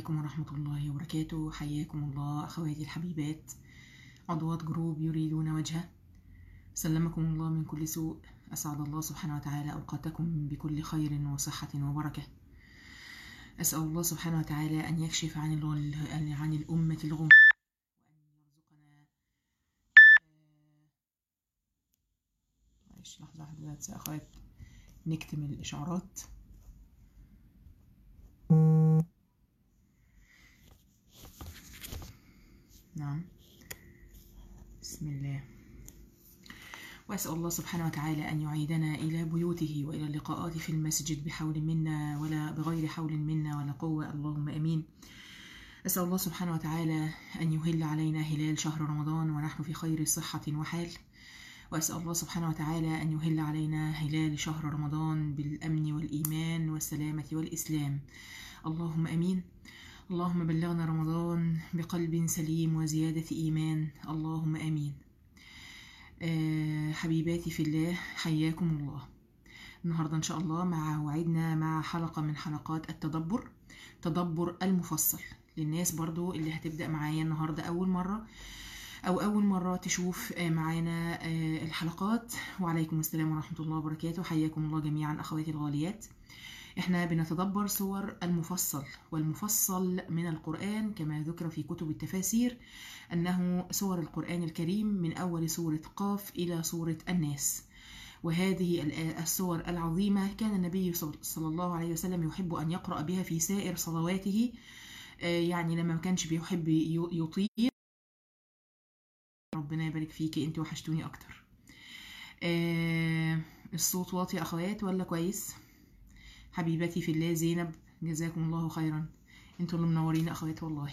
عليكم ورحمة الله وبركاته. حياكم الله أخواتي الحبيبات عضوات جروب يريدون وجهه. سلمكم الله من كل سوء. أسعد الله سبحانه وتعالى أوقاتكم بكل خير وصحة وبركة. أسأل الله سبحانه وتعالى أن يكشف عن الأمة الغم، وأن يرزقنا لحظة واحدة بس يا أخوات نكتم الإشعارات. نعم، بسم الله. وأسأل الله سبحانه وتعالى أن يعيدنا إلى بيوته وإلى اللقاءات في المسجد بحول منا ولا بغير حول منا ولا قوة، اللهم أمين. أسأل الله سبحانه وتعالى أن يهل علينا هلال شهر رمضان ونحن في خير صحة وحال، وأسأل الله سبحانه وتعالى أن يهل علينا هلال شهر رمضان بالأمن والإيمان والسلامة والإسلام، اللهم أمين. اللهم بلغنا رمضان بقلب سليم وزيادة إيمان، اللهم أمين. حبيباتي في الله، حياكم الله. النهاردة إن شاء الله وعدنا مع حلقة من حلقات تدبر المفصل للناس برضو اللي هتبدأ معايا النهاردة أول مرة تشوف معانا الحلقات. وعليكم السلام ورحمة الله وبركاته. حياكم الله جميعا أخواتي الغاليات. احنا بنتدبر سور المفصل، والمفصل من القرآن كما ذكر في كتب التفاسير أنه سور القرآن الكريم من أول سورة قاف إلى سورة الناس. وهذه السور العظيمة كان النبي صلى الله عليه وسلم يحب أن يقرأ بها في سائر صلواته، يعني لما ما كانش بيحب يطيل. ربنا يبارك فيكي، انت وحشتوني أكتر. الصوت واطي يا أخوات ولا كويس؟ حبيبتي في الله زينب، جزاكم الله خيرا، انتوا اللي منورين اخوات والله.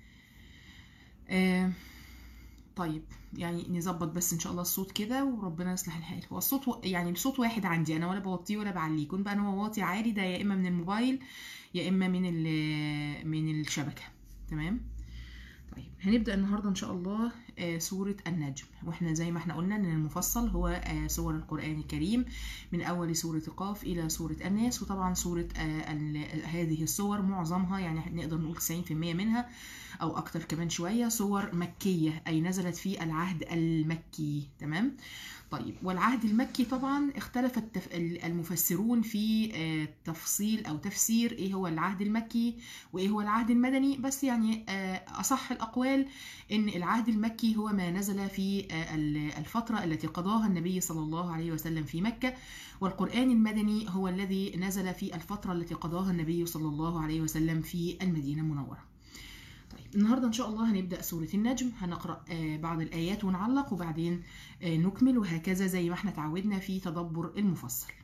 طيب يعني نظبط بس ان شاء الله الصوت كده وربنا يصلح الحال. هو الصوت يعني الصوت واحد عندي انا، ولا بوطيه ولا بعليه. كنت بقى انا واطي عالي ده يا اما من الموبايل يا اما من الشبكه. تمام. طيب هنبدأ النهاردة إن شاء الله سورة النجم، وإحنا زي ما إحنا قلنا إن المفصل هو سور القرآن الكريم من أول سورة قاف إلى سورة الناس. وطبعا سورة هذه السور معظمها يعني نقدر نقول 90% منها أو أكتر كمان شوية سور مكية، أي نزلت في العهد المكي. تمام. طيب، والعهد المكي طبعا اختلف المفسرون في تفصيل أو تفسير إيه هو العهد المكي وإيه هو العهد المدني، بس يعني أصح الأقوال إن العهد المكي هو ما نزل في الفترة التي قضاها النبي صلى الله عليه وسلم في مكة، والقرآن المدني هو الذي نزل في الفترة التي قضاها النبي صلى الله عليه وسلم في المدينة المنورة. النهاردة إن شاء الله هنبدأ سورة النجم، هنقرأ بعض الآيات ونعلق وبعدين نكمل، وهكذا زي ما احنا تعودنا في تدبر المفصل.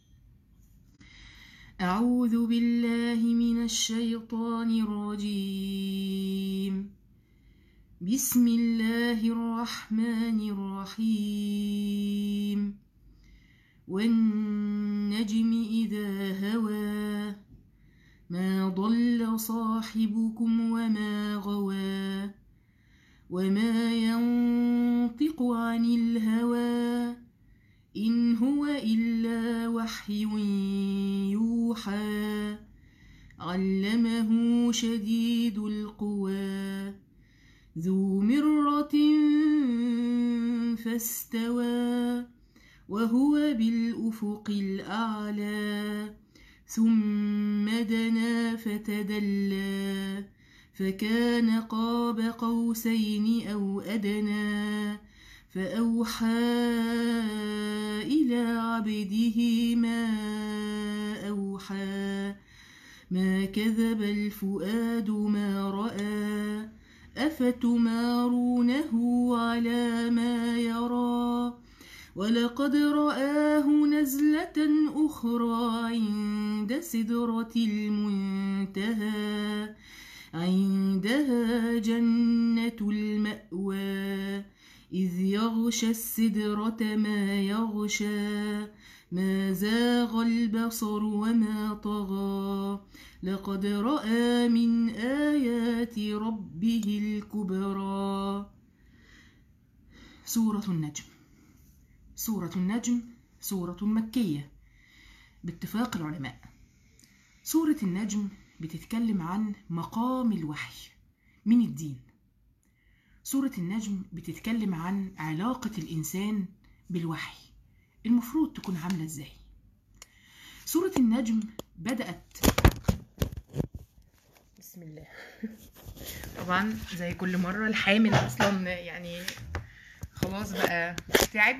أعوذ بالله من الشيطان الرجيم. بسم الله الرحمن الرحيم. والنجم إذا هوى ما ضل صاحبكم وما غوى وما ينطق عن الهوى إن هو إلا وحي يوحى علمه شديد القوى ذو مرة فاستوى وهو بالأفق الأعلى ثم دنا فتدلى فكان قاب قوسين أو أدنى فأوحى إلى عبده ما أوحى ما كذب الفؤاد ما رأى أفتمارونه على ما يرى ولقد رآه نزلة أخرى عند سدرة المنتهى عندها جنة المأوى إذ يغشى السدرة ما يغشى ما زاغ البصر وما طغى لقد رأى من آيات ربه الكبرى. سورة النجم. سورة النجم سورة مكية باتفاق العلماء. سورة النجم بتتكلم عن مقام الوحي من الدين. سورة النجم بتتكلم عن علاقة الإنسان بالوحي المفروض تكون عاملة إزاي. سورة النجم بدأت بسم الله. طبعا زي كل مرة الحامل أصلا يعني خلاص بقى تعب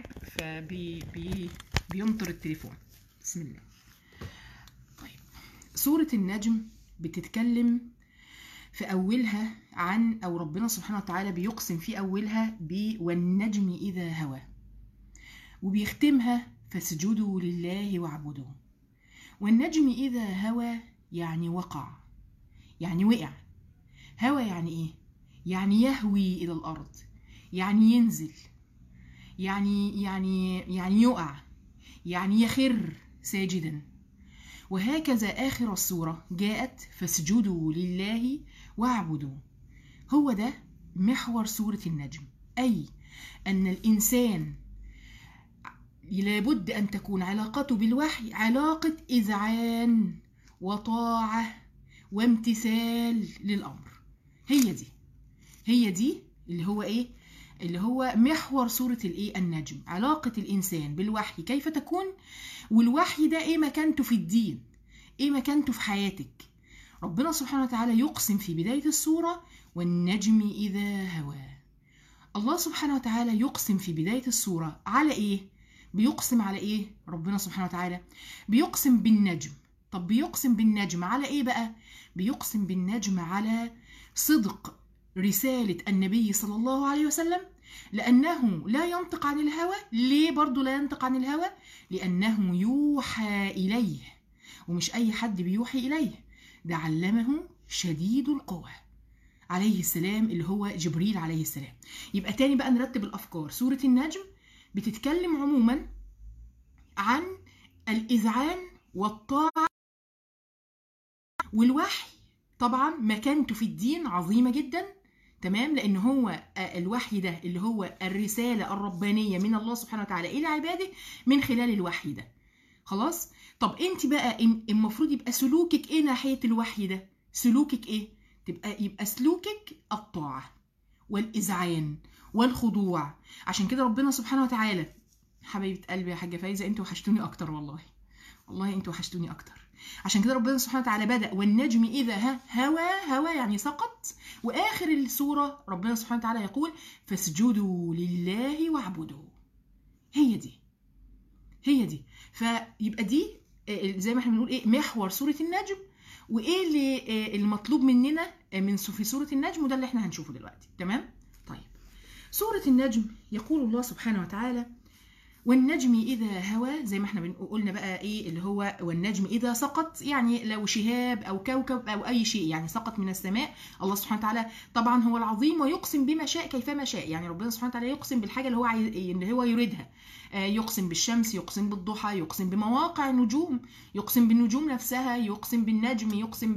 بينطر التليفون. بسم الله. طيب، سورة النجم بتتكلم في أولها عن، أو ربنا سبحانه وتعالى بيقسم في أولها والنجم إذا هوى، وبيختمها فاسجدوا لله واعبدوا. والنجم إذا هوى يعني وقع، يعني وقع. هوى يعني إيه؟ يعني يهوي إلى الأرض، يعني ينزل، يعني يقع، يعني يخر ساجدا. وهكذا آخر السورة جاءت فاسجدوا لله واعبدوا. هو ده محور سورة النجم، أي أن الإنسان لابد أن تكون علاقته بالوحي علاقة إذعان وطاعة وامتثال للأمر. هي دي اللي هو إيه؟ اللي هو محور سورة النجم، علاقة الإنسان بالوحي كيف تكون، والوحي ده إيه مكانته في الدين، إيه مكانته في حياتك. ربنا سبحانه وتعالى يقسم في بداية السورة والنجم إذا هوى. الله سبحانه وتعالى يقسم في بداية السورة على إيه؟ بيقسم على إيه؟ ربنا سبحانه وتعالى بيقسم بالنجم. طب بيقسم بالنجم على إيه بقى؟ بيقسم بالنجم على صدق رسالة النبي صلى الله عليه وسلم، لأنه لا ينطق عن الهوى. ليه برضو لا ينطق عن الهوى؟ لأنه يوحى إليه، ومش أي حد بيوحي إليه، ده علمه شديد القوى عليه السلام، اللي هو جبريل عليه السلام. يبقى تاني بقى نرتب الأفكار. سورة النجم بتتكلم عموما عن الإذعان والطاعة والوحي. طبعا مكانته في الدين عظيمة جدا، تمام، لأن هو الوحي ده اللي هو الرسالة الربانية من الله سبحانه وتعالى إلى عباده من خلال الوحي ده. خلاص. طب انت بقى المفروض يبقى سلوكك ايه ناحية الوحي ده؟ سلوكك ايه؟ يبقى سلوكك الطاعة والإذعان والخضوع. عشان كده ربنا سبحانه وتعالى، حبيبة قلبي يا حاجة فايزة، انتوا وحشتوني اكتر، والله انتوا وحشتوني اكتر. عشان كده ربنا سبحانه وتعالى بدأ والنجم إذا هوى يعني سقط، وآخر السورة ربنا سبحانه وتعالى يقول فاسجدوا لله واعبدوا. هي دي. فيبقى دي زي ما احنا بنقول ايه محور سورة النجم، وايه اللي المطلوب مننا في سورة النجم، وده اللي احنا هنشوفه دلوقتي. تمام. طيب، سورة النجم يقول الله سبحانه وتعالى والنجم إذا هوى، زي ما احنا قلنا بقى ايه اللي هو والنجم إذا سقط، يعني لو شهاب أو كوكب أو أي شيء يعني سقط من السماء. الله سبحانه وتعالى طبعا هو العظيم ويقسم بما شاء كيفما شاء، يعني ربنا سبحانه وتعالى يقسم بالحاجة اللي هو يريدها. يقسم بالشمس، يقسم بالضحى، يقسم بمواقع النجوم، يقسم بالنجوم نفسها، يقسم بالنجم، يقسم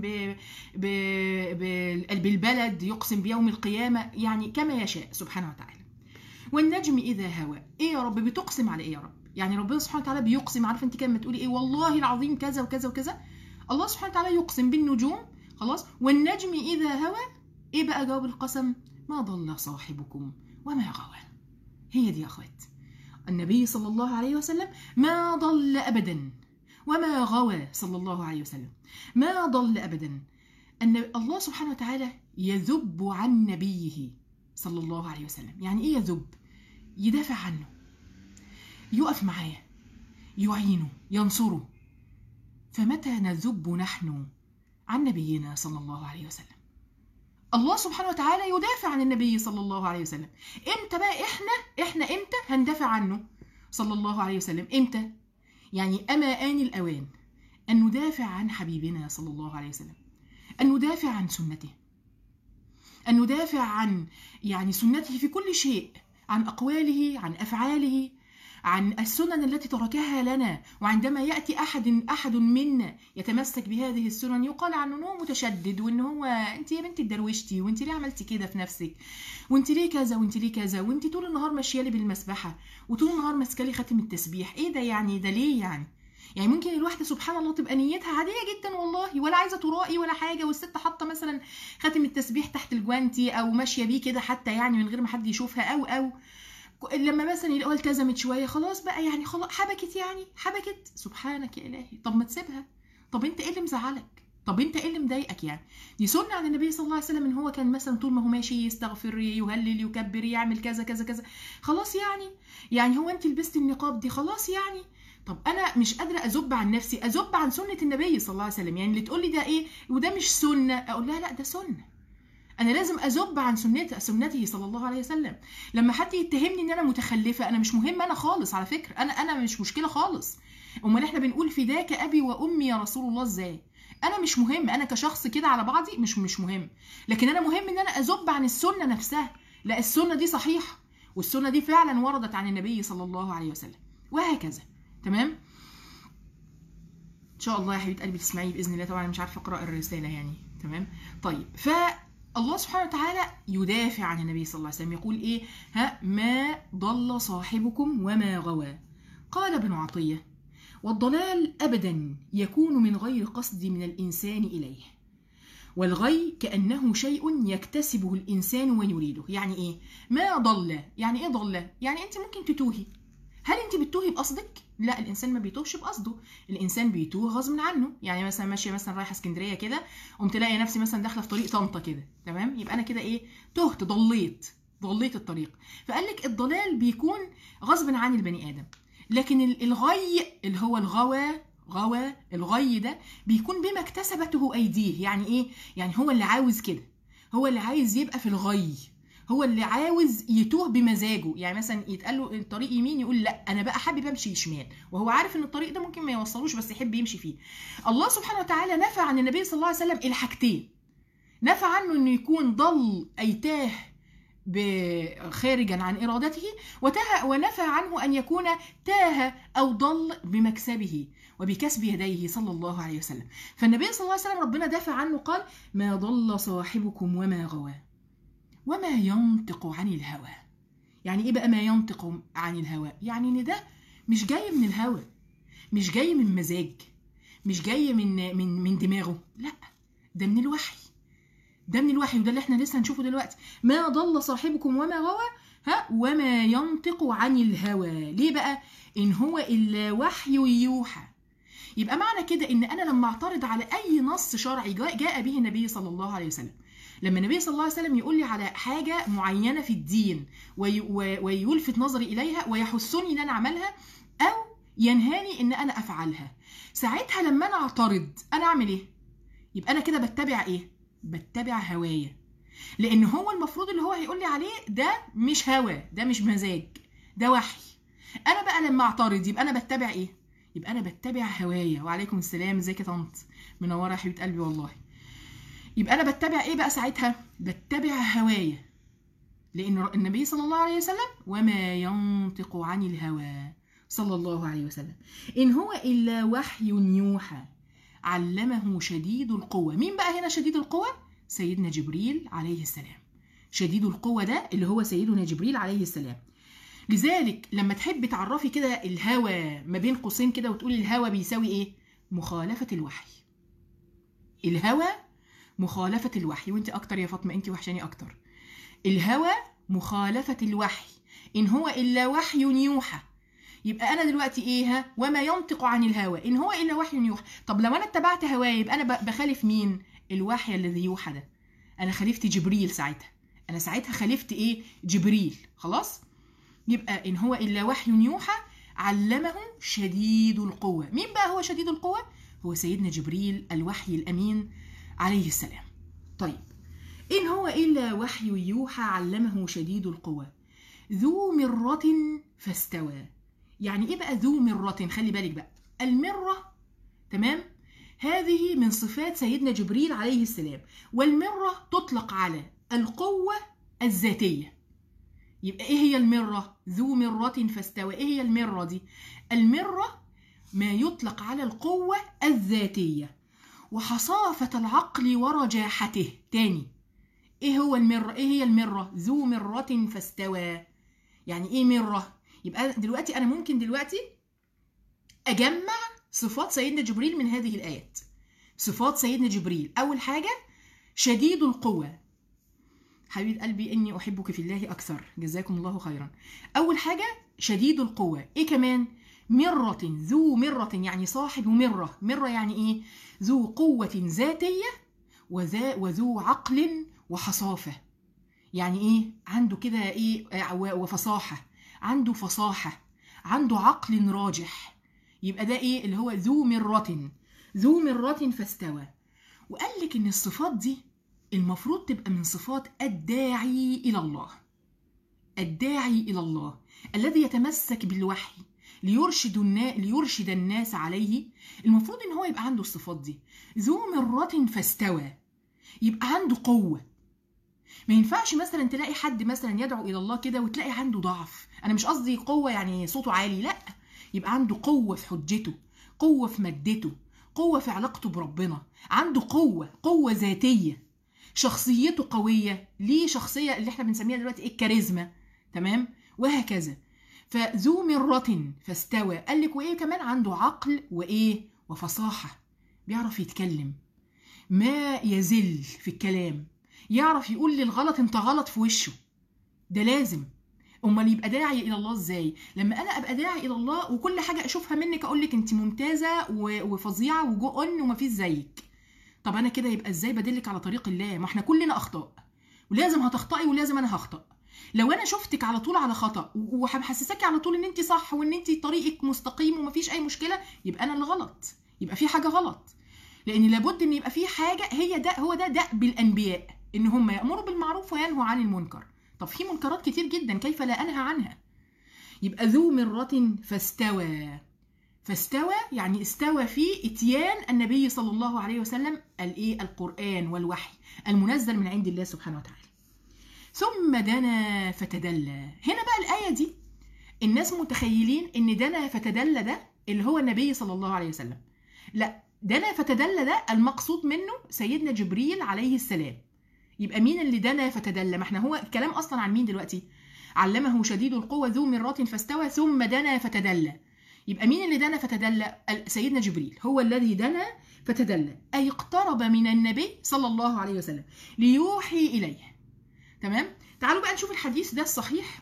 بالبلد، يقسم بيوم القيامة، يعني كما يشاء سبحانه وتعالى. والنجم إذا هوى، إيه يا رب بتقسم على إيه يا رب؟ يعني ربنا سبحانه وتعالى بيقسم، عارفة أنت كلمة تقولي إيه والله العظيم كذا وكذا وكذا. الله سبحانه وتعالى يقسم بالنجوم. خلاص. والنجم إذا هوى، إيه بقى جواب القسم؟ ما ضل صاحبكم وما غوى. هي دي يا أخوات، النبي صلى الله عليه وسلم ما ضل أبدا وما غوى صلى الله عليه وسلم، ما ضل أبدا. أن الله سبحانه وتعالى يذب عن نبيه صلى الله عليه وسلم. يعني إيه يذب؟ يدافع عنه، يقف معاه، يعينه، ينصره. فمتى نذب نحن عن نبينا صلى الله عليه وسلم؟ الله سبحانه وتعالى يدافع عن النبي صلى الله عليه وسلم. امتى بقى احنا امتى هندافع عنه صلى الله عليه وسلم؟ امتى؟ يعني أما آن الأوان أن ندافع عن حبيبنا صلى الله عليه وسلم، أن ندافع عن سنته، أن ندافع عن يعني سنته في كل شيء، عن أقواله، عن أفعاله، عن السنن التي تركها لنا. وعندما يأتي أحد منا يتمسك بهذه السنن يقال عنه أنه متشدد، وأنه هو أنت يا بنتي اتدروشتي، وأنت ليه عملتي كده في نفسك، وأنت ليه كذا، وأنت ليه كذا، وأنت طول النهار ماشية لي بالمسبحة، وطول النهار ماسكة لي خاتم التسبيح. إيه ده يعني؟ ده ليه يعني؟ يعني ممكن الواحده سبحان الله تبقى نيتها عاديه جدا والله، ولا عايزه ترائي ولا حاجه، والست حاطه مثلا خاتم التسبيح تحت الجوانتي او ماشيه بيه كده حتى يعني من غير ما حد يشوفها، او لما مثلا يلاقوها التزمت شويه خلاص بقى يعني خلاص حبكت، يعني حبكت. سبحانك يا الهي، طب ما تسيبها. طب انت ايه اللي مزعلك؟ طب انت ايه اللي مضايقك؟ يعني دي سنه عن النبي صلى الله عليه وسلم، ان هو كان مثلا طول ما هو ماشي يستغفر، يهلل، يكبر، يعمل كذا كذا كذا. خلاص يعني هو انت لبست النقاب دي خلاص يعني. طب انا مش قادره اذب عن نفسي، اذب عن سنه النبي صلى الله عليه وسلم. يعني اللي تقول لي ده ايه وده مش سنه، اقول لها لا ده سنه، انا لازم اذب عن سنته صلى الله عليه وسلم. لما حد يتهمني ان انا متخلفه، انا مش مهم انا خالص على فكره، انا مش مشكله خالص. امال احنا بنقول فداك ابي وامي يا رسول الله ازاي؟ انا مش مهم، انا كشخص كده على بعضي مش مهم، لكن انا مهم ان انا اذب عن السنه نفسها. لا السنه دي صحيحه، والسنه دي فعلا وردت عن النبي صلى الله عليه وسلم، وهكذا. تمام. ان شاء الله يا حبيبه قلبي تسمعي باذن الله. طبعا مش عارفه اقرا الرساله يعني. تمام. طيب الله سبحانه وتعالى يدافع عن النبي صلى الله عليه وسلم، يقول ايه؟ ما ضل صاحبكم وما غوى. قال ابن عطية: والضلال أبدا يكون من غير قصد من الإنسان إليه، والغي كأنه شيء يكتسبه الإنسان ويريده. يعني إيه؟ ما ضل، يعني إيه ضل؟ يعني أنت ممكن تتوهي. هل أنت بتتوهي بقصدك؟ لا، الإنسان ما بيتوهش بقصده، الإنسان بيتوه غصب عنه. يعني مثلا ماشية مثلا رايحة اسكندرية كده، قمت تلاقي نفسي مثلا داخلة في طريق طنطا كده، تمام؟ يبقى أنا كده إيه؟ تهت، ضليت الطريق. فقال لك الضلال بيكون غصب عن البني آدم، لكن الغي اللي هو غوى الغي ده بيكون بما اكتسبته أيديه. يعني إيه؟ يعني هو اللي عاوز كده، هو اللي عايز يبقى في الغي، هو اللي عاوز يتوه بمزاجه. يعني مثلا يتقال له الطريق يمين، يقول لا انا بقى حابب امشي شمال، وهو عارف ان الطريق ده ممكن ما يوصلوش بس يحب يمشي فيه. الله سبحانه وتعالى نفى عن النبي صلى الله عليه وسلم الحاجتين، نفى عنه انه يكون ضل اي تاه خارجا عن ارادته، ونفى عنه ان يكون تاه او ضل بمكسبه وبكسب يديه صلى الله عليه وسلم. فالنبي صلى الله عليه وسلم ربنا دافع عنه، قال: ما ضل صاحبكم وما غوى وما ينطق عن الهوى. يعني ايه بقى ما ينطق عن الهوى؟ يعني ان ده مش جاي من الهوى، مش جاي من مزاج، مش جاي من دماغه، لا ده من الوحي، ده من الوحي، وده اللي احنا لسه هنشوفه دلوقتي. ما ضل صاحبكم وما غوى وما ينطق عن الهوى. ليه بقى؟ ان هو الا وحي يوحى. يبقى معنى كده ان انا لما اعترض على اي نص شرعي جاء به النبي صلى الله عليه وسلم، لما النبي صلى الله عليه وسلم يقول لي على حاجة معينة في الدين ويلفت نظري إليها ويحثني إن أنا أعملها أو ينهاني إن أنا أفعلها، ساعتها لما أنا أعترض أنا أعمل إيه؟ يبقى أنا كده بتبع إيه؟ بتبع هوايا، لأن هو المفروض اللي هو هيقول لي عليه ده مش هوى، ده مش مزاج، ده وحي. أنا بقى لما أعترض يبقى أنا بتبع إيه؟ يبقى أنا بتبع هوايا. وعليكم السلام، ازيك يا طنط؟ منورة يا حبيبة قلبي والله. يبقى أنا بتبع إيه بقى ساعتها؟ بتبع هوايا، لأن النبي صلى الله عليه وسلم وما ينطق عن الهوى صلى الله عليه وسلم إن هو إلا وحي يوحى علمه شديد القوة. مين بقى هنا شديد القوة؟ سيدنا جبريل عليه السلام. شديد القوة ده اللي هو سيدنا جبريل عليه السلام. لذلك لما تحب تعرفي كده الهوى ما بين قوسين كده وتقولي الهوى بيساوي إيه؟ مخالفة الوحي. الهوى مخالفة الوحي. وانت اكتر يا فاطمة، انت وحشاني اكتر. الهوى مخالفة الوحي، ان هو الا وحي يوحى. يبقى انا دلوقتي ايه؟ وما ينطق عن الهوى ان هو الا وحي يوحى. طب لو انا اتبعت هواي يبقى انا بخالف مين؟ الوحي الذي يوحى ده. انا خالفت جبريل ساعتها، انا ساعتها خالفت ايه؟ جبريل. خلاص. يبقى ان هو الا وحي يوحى علمه شديد القوة. مين بقى هو شديد القوة؟ هو سيدنا جبريل الوحي الامين عليه السلام. طيب، إن هو إلا وحي يوحى علمه شديد القوى ذو مرة فاستوى. يعني إيه بقى ذو مرة؟ خلي بالك بقى، المرة تمام هذه من صفات سيدنا جبريل عليه السلام، والمرة تطلق على القوة الذاتية. يبقى إيه هي المرة؟ ذو مرة فاستوى. إيه هي المرة دي؟ المرة ما يطلق على القوة الذاتية وحصافة العقل ورجاحته. تاني، ايه هو المرة؟ ايه هي المرة؟ ذو مرة فاستوى. يعني ايه مرة؟ يبقى دلوقتي انا ممكن دلوقتي اجمع صفات سيدنا جبريل من هذه الآيات. صفات سيدنا جبريل، أول حاجة شديد القوة. حبيب قلبي إني أحبك في الله أكثر، جزاكم الله خيرا. أول حاجة شديد القوة. إيه كمان؟ مرة، ذو مرة يعني صاحب مرة. مرة يعني إيه؟ ذو قوة ذاتية وذو عقل وحصافة. يعني إيه؟ عنده كده إيه وفصاحة، عنده فصاحة، عنده عقل راجح. يبقى ده إيه اللي هو ذو مرة. ذو مرة فاستوى. وقال لك إن الصفات دي المفروض تبقى من صفات الداعي إلى الله. الداعي إلى الله الذي يتمسك بالوحي ليرشد الناس عليه. المفروض إن هو يبقى عنده الصفات دي. ذو مرة فاستوى، يبقى عنده قوة. ما ينفعش مثلا تلاقي حد مثلا يدعو إلى الله كده وتلاقي عنده ضعف. أنا مش قصدي قوة يعني صوته عالي، لأ، يبقى عنده قوة في حجته، قوة في مادته، قوة في علاقته بربنا، عنده قوة ذاتية، شخصيته قوية، ليه شخصية اللي احنا بنسميها دلوقتي ايه؟ الكاريزما، تمام؟ وهكذا. فذو مرة فاستوى. قال لك وايه كمان؟ عنده عقل وايه؟ وفصاحة، بيعرف يتكلم، ما يزل في الكلام، يعرف يقول للغلط انت غلط في وشه. ده لازم. امال يبقى داعي الى الله ازاي؟ لما انا ابقى داعي الى الله وكل حاجه اشوفها منك اقول لك انت ممتازه وفظيعه وجو ومفيش زيك. طب انا كده يبقى ازاي بدلك على طريق الله؟ ما احنا كلنا اخطاء، ولازم هتخطئي ولازم انا هخطأ. لو انا شفتك على طول على خطأ وهحسسك على طول ان انت صح وان انت طريقك مستقيم ومفيش اي مشكله، يبقى انا اللي غلط، يبقى في حاجه غلط. لان لابد ان يبقى في حاجه، هو ده دأب الانبياء، ان هم يأمروا بالمعروف وينهوا عن المنكر. طب في منكرات كتير جدا، كيف لا انهى عنها؟ يبقى ذو مرة فاستوى. فاستوى يعني استوى في اتيان النبي صلى الله عليه وسلم القرآن والوحي المنزل من عند الله سبحانه وتعالى. ثم دنا فتدلى. هنا بقى الآية دي الناس متخيلين ان دنا فتدلى ده اللي هو النبي صلى الله عليه وسلم. لا، دنا فتدلى ده المقصود منه سيدنا جبريل عليه السلام. يبقى مين اللي دنا فتدلى؟ ما احنا هو الكلام اصلا عن مين دلوقتي؟ علمه شديد القوة ذو مرة فاستوى ثم دنا فتدلى. يبقى مين اللي دنا فتدلى؟ سيدنا جبريل هو الذي دنا فتدلى، أي اقترب من النبي صلى الله عليه وسلم ليوحي إليه. تمام؟ تعالوا بقى نشوف الحديث ده الصحيح.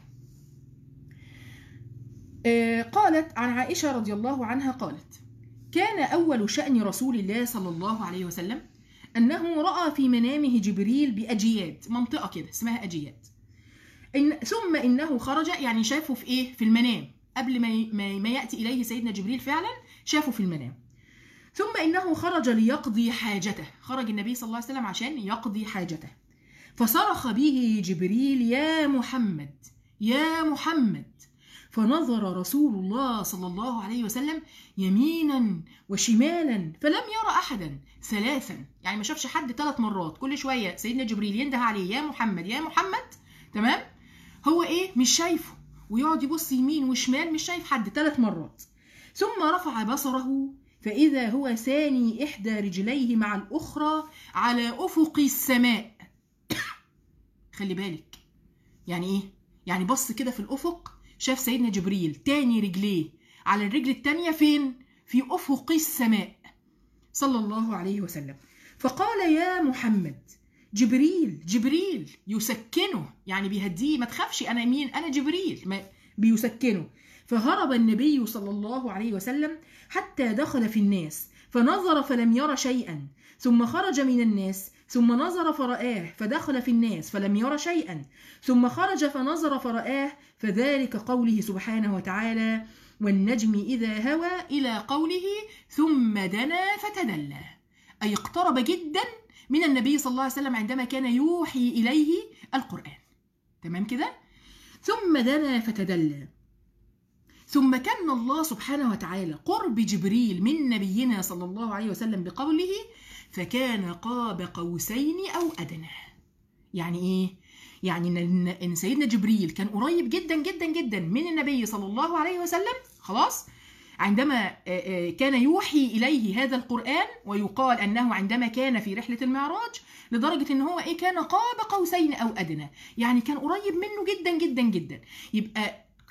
قالت عن عائشة رضي الله عنها قالت: كان أول شأن رسول الله صلى الله عليه وسلم أنه رأى في منامه جبريل بأجياد، منطقة كده اسمها أجياد. ثم إنه خرج، يعني شافه في إيه؟ في المنام، قبل ما يأتي إليه سيدنا جبريل فعلا شافه في المنام. ثم إنه خرج ليقضي حاجته، خرج النبي صلى الله عليه وسلم عشان يقضي حاجته. فصرخ به جبريل: يا محمد يا محمد. فنظر رسول الله صلى الله عليه وسلم يمينا وشمالا فلم يرى أحدا ثلاثا، يعني ما شافش حد 3 مرات، كل شوية سيدنا جبريل ينده عليه: يا محمد يا محمد، تمام؟ هو إيه؟ مش شايفه، ويقعد يبص يمين وشمال مش شايف حد 3 مرات. ثم رفع بصره فإذا هو ثاني إحدى رجليه مع الأخرى على أفق السماء. خلي بالك، يعني إيه؟ يعني بص كده في الأفق، شاف سيدنا جبريل تاني رجليه على الرجل التانية فين؟ في أفق السماء صلى الله عليه وسلم. فقال: يا محمد. جبريل يسكنه، يعني بيهديه، ما تخافش أنا مين؟ أنا جبريل، ما بيسكنه. فهرب النبي صلى الله عليه وسلم حتى دخل في الناس فنظر فلم ير شيئا، ثم خرج من الناس ثم نظر فرآه، فدخل في الناس فلم ير شيئا، ثم خرج فنظر فرآه، فذلك قوله سبحانه وتعالى: والنجم إذا هوى، إلى قوله: ثم دنا فتدلى، أي اقترب جدا من النبي صلى الله عليه وسلم عندما كان يوحي إليه القرآن. تمام كده؟ ثم دنا فتدلى. ثم كان الله سبحانه وتعالى قرب جبريل من نبينا صلى الله عليه وسلم بقوله: فكان قاب قوسين أو أدنى. يعني إيه؟ يعني إن سيدنا جبريل كان قريب جدا جدا جدا من النبي صلى الله عليه وسلم، خلاص، عندما كان يوحي إليه هذا القرآن. ويقال أنه عندما كان في رحلة المعراج لدرجة أنه هو كان قاب قوسين أو أدنى، يعني كان قريب منه جدا جدا جدا. يبقى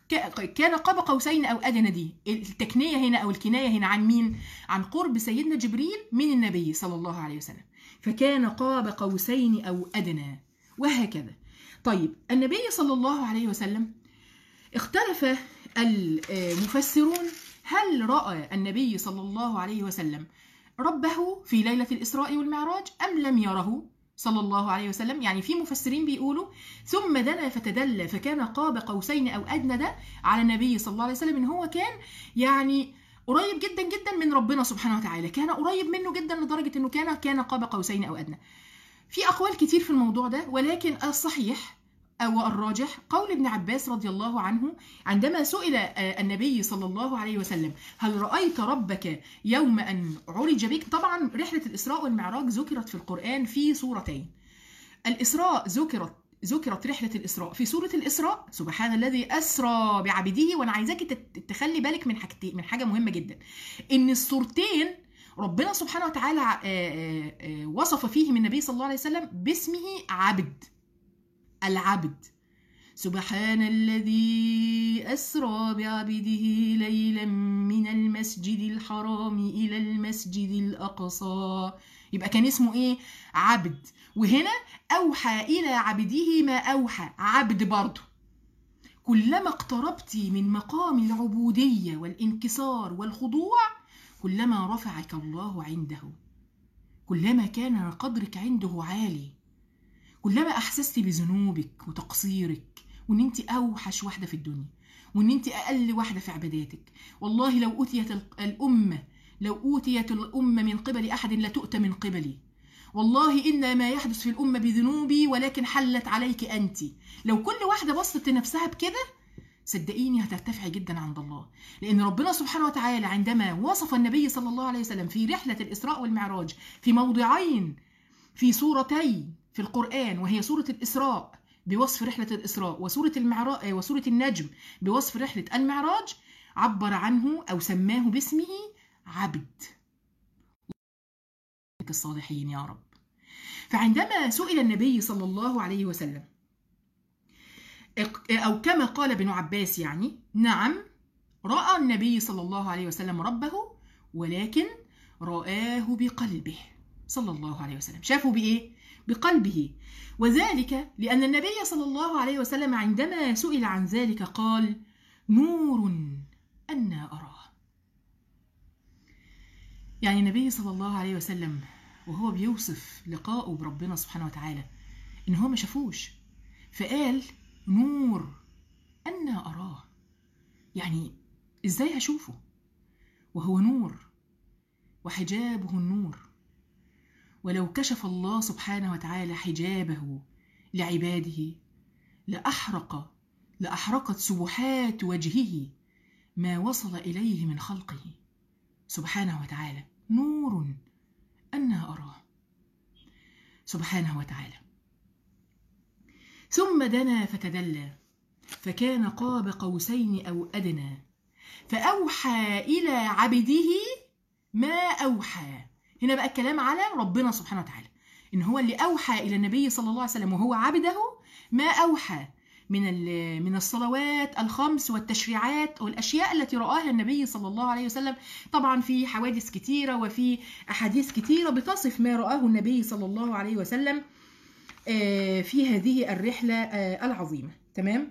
كان قاب قوسين أو أدنى، دي التكنية هنا أو الكناية هنا عن مين؟ عن قرب سيدنا جبريل من النبي صلى الله عليه وسلم، فكان قاب قوسين أو أدنى، وهكذا. طيب النبي صلى الله عليه وسلم اختلف المفسرون هل رأى النبي صلى الله عليه وسلم ربه في ليلة الإسراء والمعراج أم لم يره صلى الله عليه وسلم. يعني في مفسرين بيقولوا ثم دنا فتدلى فكان قاب قوسين أو أدنى، ده على النبي صلى الله عليه وسلم إن هو كان يعني قريب جدا جدا من ربنا سبحانه وتعالى، كان قريب منه جدا لدرجة إنه كان قاب قوسين أو أدنى. في أقوال كتير في الموضوع ده، ولكن الصحيح أو الراجح قول ابن عباس رضي الله عنه عندما سئل النبي صلى الله عليه وسلم هل رأيت ربك يوم أن عرج بك. طبعا رحلة الإسراء والمعراج ذكرت في القرآن في سورتين. الإسراء ذكرت رحلة الإسراء في سورة الإسراء، سبحان الذي أسرى بعبده. وأنا عايزاك تخلي بالك من حاجتين، من حاجة مهمة جدا، إن السورتين ربنا سبحانه وتعالى وصف فيهم النبي صلى الله عليه وسلم باسمه عبد، العبد. سبحان الذي أسرى بعبده ليلا من المسجد الحرام إلى المسجد الأقصى، يبقى كان اسمه إيه؟ عبد. وهنا أوحى إلى عبده ما أوحى، عبد برضه. كلما اقتربت من مقام العبودية والانكسار والخضوع كلما رفعك الله عنده، كلما كان قدرك عنده عالي، كلما أحسست بذنوبك وتقصيرك وإن أنت أوحش واحدة في الدنيا وإن أنت أقل واحدة في عباداتك. والله لو أوتيت الأمة من قبل أحد لتؤتى من قبلي. والله إن ما يحدث في الأمة بذنوبي ولكن حلت عليك أنت. لو كل واحدة بصت لنفسها بكده صدقيني هترتفعي جدا عند الله، لأن ربنا سبحانه وتعالى عندما وصف النبي صلى الله عليه وسلم في رحلة الإسراء والمعراج في موضعين في سورتين في القرآن، وهي سورة الإسراء بوصف رحلة الإسراء وسورة المعراج وسورة النجم بوصف رحلة المعراج، عبر عنه أو سماه باسمه عبد. الصالحين يا رب. فعندما سئل النبي صلى الله عليه وسلم أو كما قال ابن عباس يعني نعم رأى النبي صلى الله عليه وسلم ربه، ولكن رآه بقلبه صلى الله عليه وسلم. شافه بإيه؟ بقلبه. وذلك لأن النبي صلى الله عليه وسلم عندما سئل عن ذلك قال نور أنا أراه. يعني النبي صلى الله عليه وسلم وهو بيوصف لقاءه بربنا سبحانه وتعالى إن هو ما شافوش، فقال نور أنا أراه. يعني إزاي هشوفه وهو نور وحجابه النور؟ ولو كشف الله سبحانه وتعالى حجابه لعباده لأحرقت سبحات وجهه ما وصل إليه من خلقه سبحانه وتعالى. نور أنا أراه سبحانه وتعالى. ثم دنا فتدلى فكان قاب قوسين أو أدنى فأوحى إلى عبده ما أوحى. هنا بقى الكلام على ربنا سبحانه وتعالى، إن هو اللي أوحى إلى النبي صلى الله عليه وسلم وهو عبده ما أوحى من الصلوات الخمس والتشريعات والأشياء التي رآها النبي صلى الله عليه وسلم. طبعا في حوادث كتيرة وفي أحاديث كتيرة بتصف ما رآه النبي صلى الله عليه وسلم في هذه الرحلة العظيمة. تمام؟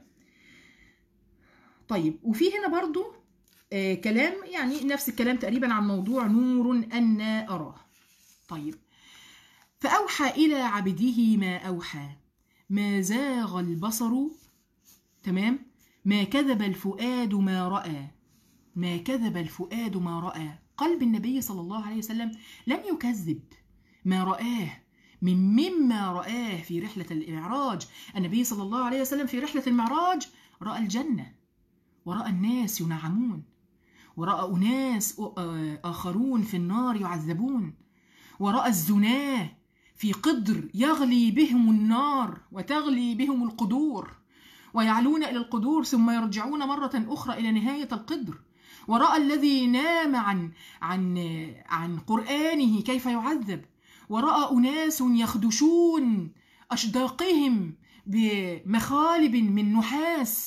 طيب وفي هنا برضو كلام يعني نفس الكلام تقريبا عن موضوع نور أنا أراه. طيب فأوحى إلى عبده ما أوحى ما زاغ البصر، تمام، ما كذب الفؤاد ما رأى، ما كذب الفؤاد ما رأى. قلب النبي صلى الله عليه وسلم لم يكذب ما رآه مما رآه في رحلة المعراج. النبي صلى الله عليه وسلم في رحلة المعراج رأى الجنة ورأى الناس ينعمون ورأى أناس آخرون في النار يعذبون، ورأى الزناه في قدر يغلي بهم النار وتغلي بهم القدور ويعلون إلى القدور ثم يرجعون مرة أخرى إلى نهاية القدر، ورأى الذي نام عن قرآنه كيف يعذب، ورأى أناس يخدشون أشداقهم بمخالب من نحاس.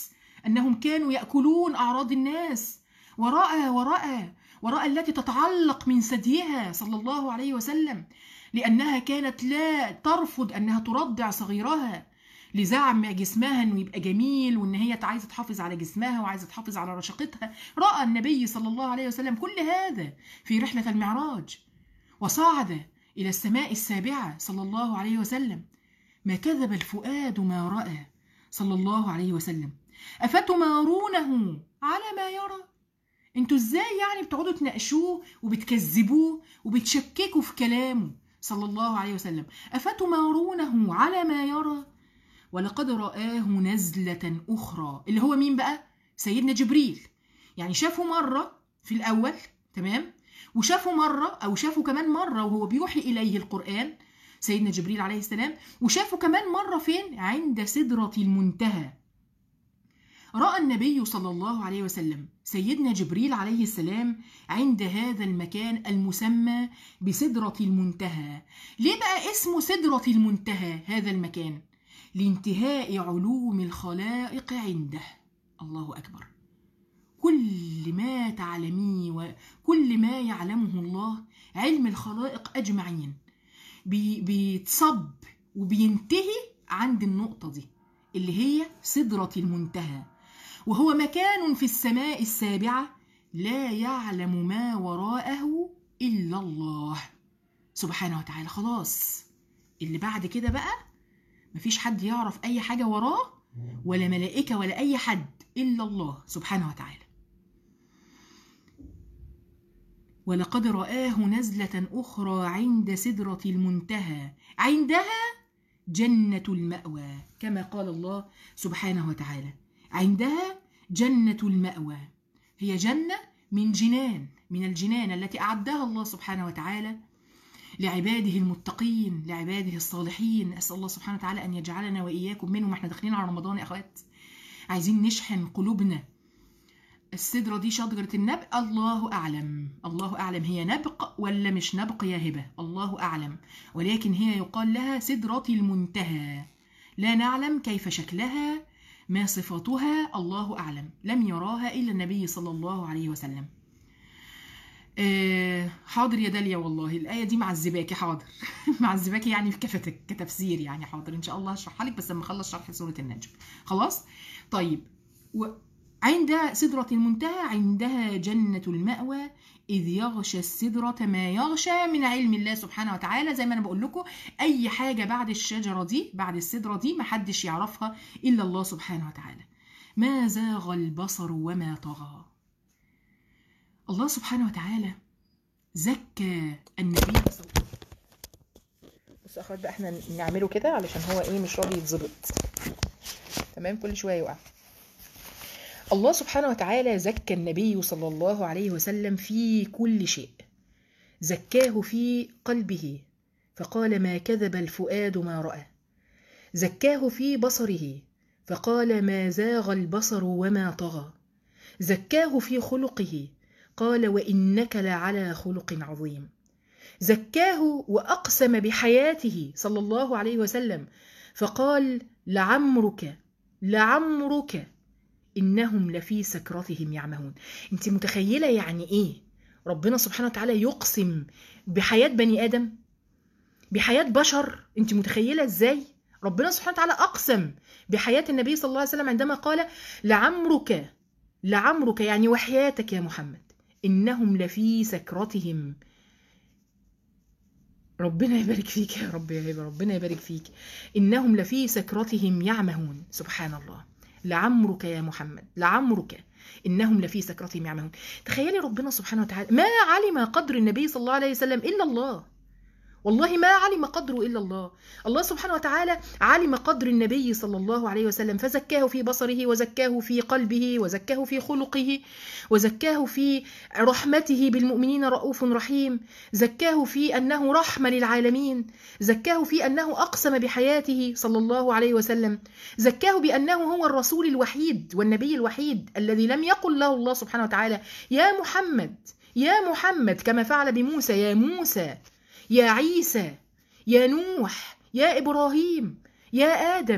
أنهم كانوا يأكلون أعراض الناس، وراء التي تتعلق من ثديها صلى الله عليه وسلم، لأنها كانت لا ترفض أنها ترضع صغيرها لزعم جسمها أنه يبقى جميل، وأن هي عايزة تحافظ على جسمها وعايزة تحافظ على رشاقتها. رأى النبي صلى الله عليه وسلم كل هذا في رحلة المعراج، وصعد إلى السماء السابعة صلى الله عليه وسلم. ما كذب الفؤاد ما رأى صلى الله عليه وسلم. أفتمارونه على ما يرى؟ انتوا ازاي يعني بتقعدوا تناقشوه وبتكذبوه وبتشككوا في كلامه صلى الله عليه وسلم؟ أفتمارونه على ما يرى؟ ولقد رآه نزلة أخرى، اللي هو مين بقى؟ سيدنا جبريل. يعني شافه مرة في الأول، تمام، وشافه مرة أو شافه كمان مرة وهو بيوحي إليه القرآن سيدنا جبريل عليه السلام، وشافه كمان مرة فين؟ عند سدرة المنتهى. رأى النبي صلى الله عليه وسلم سيدنا جبريل عليه السلام عند هذا المكان المسمى بسدرة المنتهى. ليه بقى اسمه سدرة المنتهى هذا المكان؟ لانتهاء علوم الخلائق عنده. الله أكبر. كل ما تعلميه وكل ما يعلمه الله، علم الخلائق أجمعين بيتصب وبينتهي عند النقطة دي اللي هي سدرة المنتهى، وهو مكان في السماء السابعة لا يعلم ما وراءه إلا الله سبحانه وتعالى. خلاص اللي بعد كده بقى مفيش حد يعرف أي حاجة وراه، ولا ملائكة ولا أي حد، إلا الله سبحانه وتعالى. ولقد رآه نزلة أخرى عند سدرة المنتهى، عندها جنة المأوى، كما قال الله سبحانه وتعالى عندها جنة المأوى. هي جنة من الجنان التي أعدها الله سبحانه وتعالى لعباده المتقين، لعباده الصالحين. أسأل الله سبحانه وتعالى أن يجعلنا وإياكم منهم. احنا داخلين على رمضان يا أخوات، عايزين نشحن قلوبنا. السدرة دي شجرة النبق، الله أعلم، الله أعلم هي نبق ولا مش نبق يا هبة، الله أعلم، ولكن هي يقال لها سدرة المنتهى. لا نعلم كيف شكلها، ما صفاتها، الله أعلم، لم يراها إلا النبي صلى الله عليه وسلم. حاضر يا داليا، والله الآية دي معذباكي. حاضر معذباكي يعني في كفتك كتفسير يعني. حاضر إن شاء الله هشرحها لك بس لما أخلص شرح سورة النجم. خلاص طيب. عند سدرة المنتهى عندها جنة المأوى، إذ يغشى السدرة ما يغشى من علم الله سبحانه وتعالى. زي ما أنا بقول لكم، أي حاجة بعد الشجرة دي، بعد السدرة دي، محدش يعرفها إلا الله سبحانه وتعالى. ما زاغ البصر وما طغى. الله سبحانه وتعالى زكى النبي صلى الله عليه وسلم. بصوا أخوات بقى، احنا نعمله كده علشان هو إيه مش راضي يتظبط، تمام، كل شوية يقع. الله سبحانه وتعالى زكى النبي صلى الله عليه وسلم في كل شيء. زكاه في قلبه فقال ما كذب الفؤاد ما رأى. زكاه في بصره فقال ما زاغ البصر وما طغى. زكاه في خلقه قال وإنك لعلى خلق عظيم. زكاه وأقسم بحياته صلى الله عليه وسلم فقال لعمرك إنهم لفي سكرتهم يعمهون. انت متخيلة يعني إيه ربنا سبحانه وتعالى يقسم بحياة بني آدم، بحياة بشر؟ انت متخيلة إزاي ربنا سبحانه وتعالى أقسم بحياة النبي صلى الله عليه وسلم عندما قال لعمرك يعني وحياتك يا محمد إنهم لفي سكرتهم. ربنا يبارك فيك يا رب يا هبة، ربنا يبارك فيك. إنهم لفي سكرتهم يعمهون. سبحان الله. لعمرك يا محمد، لعمرك إنهم لفي سكرتهم يعمهون. تخيلي ربنا سبحانه وتعالى ما علم قدر النبي صلى الله عليه وسلم إلا الله، والله ما علم قدره إلا الله. الله سبحانه وتعالى علم قدر النبي صلى الله عليه وسلم فزكاه في بصره، وزكاه في قلبه، وزكاه في خلقه، وزكاه في رحمته بالمؤمنين رؤوف رحيم، زكاه في أنه رحمة للعالمين، زكاه في أنه أقسم بحياته صلى الله عليه وسلم، زكاه بأنه هو الرسول الوحيد والنبي الوحيد الذي لم يقل له الله سبحانه وتعالى يا محمد يا محمد كما فعل بموسى يا موسى، يا عيسى، يا نوح، يا إبراهيم، يا آدم،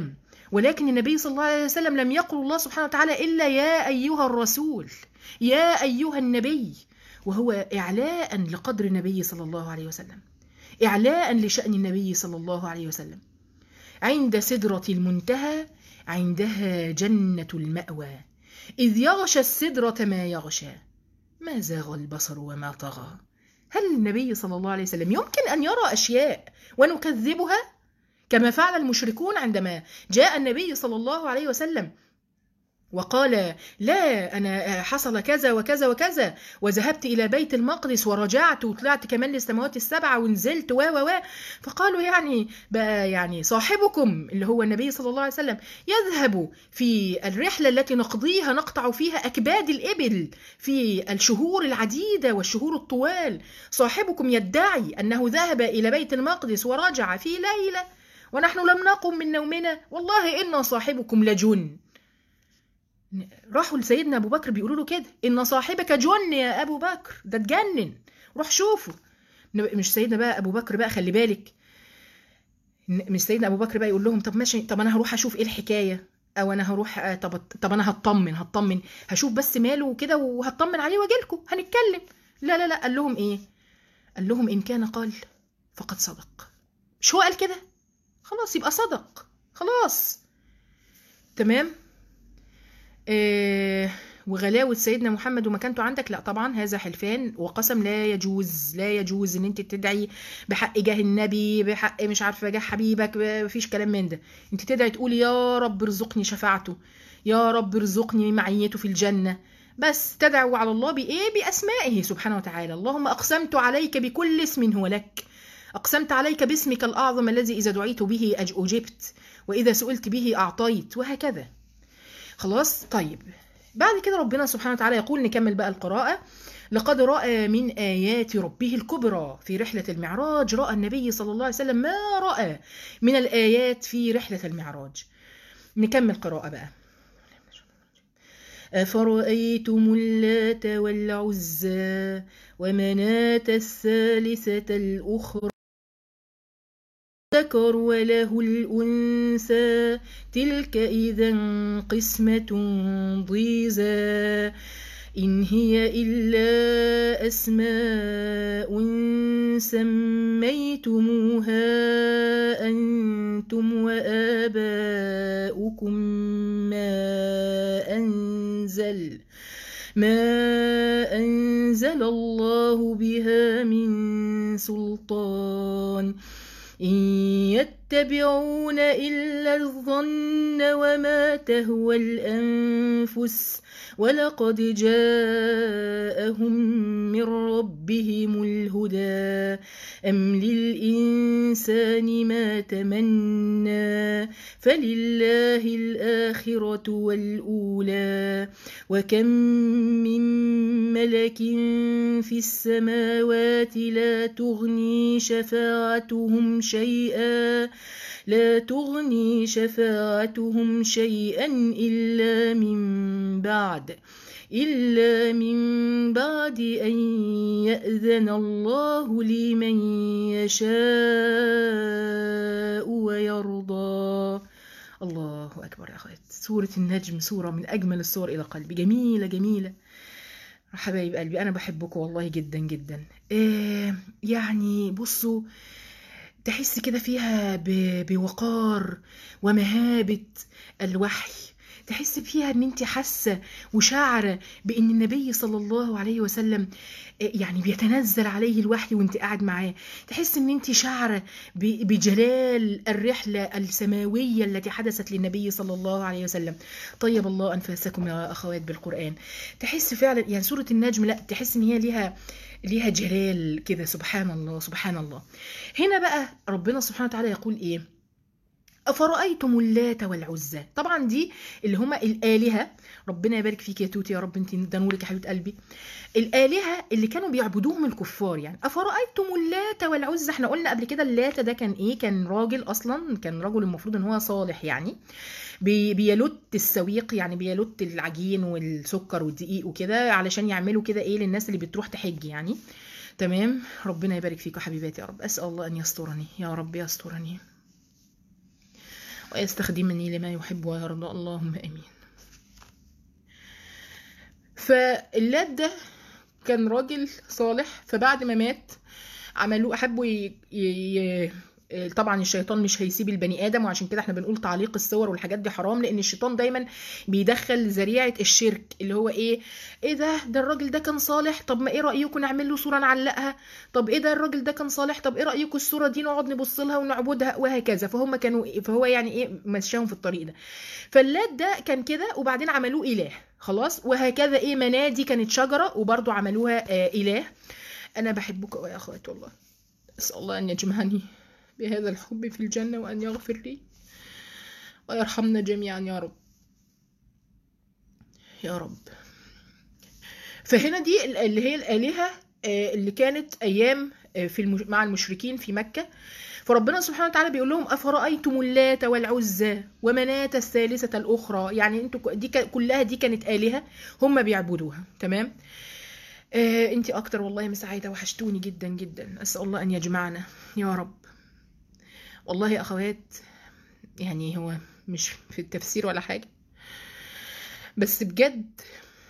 ولكن النبي صلى الله عليه وسلم لم يقل الله سبحانه وتعالى إلا يا أيها الرسول، يا أيها النبي، وهو إعلاء لقدر النبي صلى الله عليه وسلم، إعلاء لشأن النبي صلى الله عليه وسلم. عند سدرة المنتهى عندها جنة المأوى، إذ يغشى السدرة ما يغشى، ما زاغ البصر وما طغى. هل النبي صلى الله عليه وسلم يمكن أن يرى أشياء ونكذبها كما فعل المشركون عندما جاء النبي صلى الله عليه وسلم وقال لا أنا حصل كذا وكذا وكذا، وذهبت إلى بيت المقدس ورجعت وطلعت كمان للسماوات السبعة ونزلت فقالوا يعني صاحبكم اللي هو النبي صلى الله عليه وسلم يذهب في الرحلة التي نقضيها نقطع فيها أكباد الإبل في الشهور العديدة والشهور الطوال، صاحبكم يدعي أنه ذهب إلى بيت المقدس ورجع في ليلة ونحن لم نقم من نومنا، والله إن صاحبكم لجن. راحوا لسيدنا أبو بكر بيقولوا له كده، إن صاحبك جن يا أبو بكر، ده اتجنن، روح شوفه. مش سيدنا بقى أبو بكر بقى، خلي بالك، مش سيدنا أبو بكر بقى يقول لهم طب ماشي، طب أنا هروح أشوف إيه الحكاية، أو أنا هروح طب أنا هطمن هشوف بس ماله وكده وهطمن عليه واجيلكم هنتكلم. لا لا لا، قال لهم إيه؟ قال لهم إن كان قال فقد صدق. مش هو قال كده؟ خلاص يبقى صدق، خلاص تمام. وغلاوة سيدنا محمد ومكانته عندك، لا طبعا هذا حلفان وقسم، لا يجوز، لا يجوز ان انت تدعي بحق جاه النبي، بحق مش عارفه جاه حبيبك، مفيش كلام من ده. انت تدعي تقولي يا رب ارزقني شفاعته، يا رب ارزقني معيته في الجنة، بس تدعو على الله بإيه؟ بأسمائه سبحانه وتعالى. اللهم أقسمت عليك بكل اسم هو لك، أقسمت عليك باسمك الأعظم الذي إذا دعيت به أجبت، وإذا سئلت به أعطيت، وهكذا. خلاص طيب، بعد كده ربنا سبحانه وتعالى يقول، نكمل بقى القراءة. لقد رأى من آيات ربه الكبرى في رحلة المعراج، رأى النبي صلى الله عليه وسلم ما رأى من الآيات في رحلة المعراج. نكمل قراءة بقى. أفرأيتم اللات والعزى ومناة الثالثة الأخرى ذكر وله الأنثى تلك إذا قسمة ضيزى إن هي إلا أسماء سميتموها أنتم وآباؤكم ما أنزل الله بها من سلطان إن يتبعون إلا الظن وما تهوى الأنفس ولقد جاءهم من ربهم الهدى أم للإنسان ما تمنى فلله الآخرة والأولى وكم من ملك في السماوات لا تغني شفاعتهم شيئا إلا من بعد أن يأذن الله لمن يشاء ويرضى. الله أكبر يا أخوات. سورة النجم سورة من أجمل السور إلى قلبي، جميلة جميلة حبايب قلبي، أنا بحبكم والله جدا جدا. يعني بصوا، تحس كده فيها بوقار ومهابة الوحي، تحس فيها ان انت حاسه وشاعره بان النبي صلى الله عليه وسلم يعني بيتنزل عليه الوحي وانت قاعد معاه، تحس ان انت شاعره بجلال الرحله السماويه التي حدثت للنبي صلى الله عليه وسلم. طيب الله انفاسكم يا اخوات بالقران. تحس فعلا يعني سوره النجم، لا تحس ان هي ليها جلال كده، سبحان الله سبحان الله. هنا بقى ربنا سبحانه وتعالى يقول ايه؟ أفرأيتم اللات والعزى. طبعا دي اللي هما الآلهة، ربنا يبارك فيك يا توتي يا رب، انت ده نورك يا حبيبة قلبي. الآلهة اللي كانوا بيعبدوهم الكفار، يعني أفرأيتم اللات والعزى. احنا قلنا قبل كده اللات ده كان ايه؟ كان راجل اصلا، كان رجل المفروض ان هو صالح، يعني بيلت السويق، يعني بيلت العجين والسكر والدقيق وكده علشان يعملوا كده ايه للناس اللي بتروح تحج يعني. تمام، ربنا يبارك فيكم حبيباتي يا رب. أسأل الله أن يسترني يا رب، يسترني. ويستخدمني لما يحب ويرضى، اللهم امين. فاللات ده كان راجل صالح، فبعد ما مات عملوه، حبوا طبعا الشيطان مش هيسيب البني ادم، وعشان كده احنا بنقول تعليق الصور والحاجات دي حرام، لان الشيطان دايما بيدخل ذريعه الشرك، اللي هو ايه ده الراجل ده كان صالح، طب ما ايه رايكم نعمل له صوره نعلقها، طب ايه ده الراجل ده كان صالح، طب ايه رايكم الصوره دي نقعد نبص لها ونعبدها، وهكذا. فهو يعني ايه مشاهم في الطريق ده. فاللات ده كان كده، وبعدين عملوه اله خلاص، وهكذا ايه مناة دي كانت شجره وبرضو عملوها اله. انا بحبك يا اخوات والله، اسال الله ان يجمعني بهذا الحب في الجنة، وأن يغفر لي ويرحمنا جميعا يا رب يا رب. فهنا دي اللي هي الآلهة اللي كانت أيام مع المشركين في مكة. فربنا سبحانه وتعالى بيقول لهم أفرأيتم اللات والعزى ومناة الثالثة الأخرى، يعني انتوا دي كلها دي كانت آلهة هم بيعبدوها. تمام. انتي أكتر والله مسعيدة، وحشتوني جدا جدا، أسأل الله أن يجمعنا يا رب. والله يا أخوات، يعني هو مش في التفسير ولا حاجة، بس بجد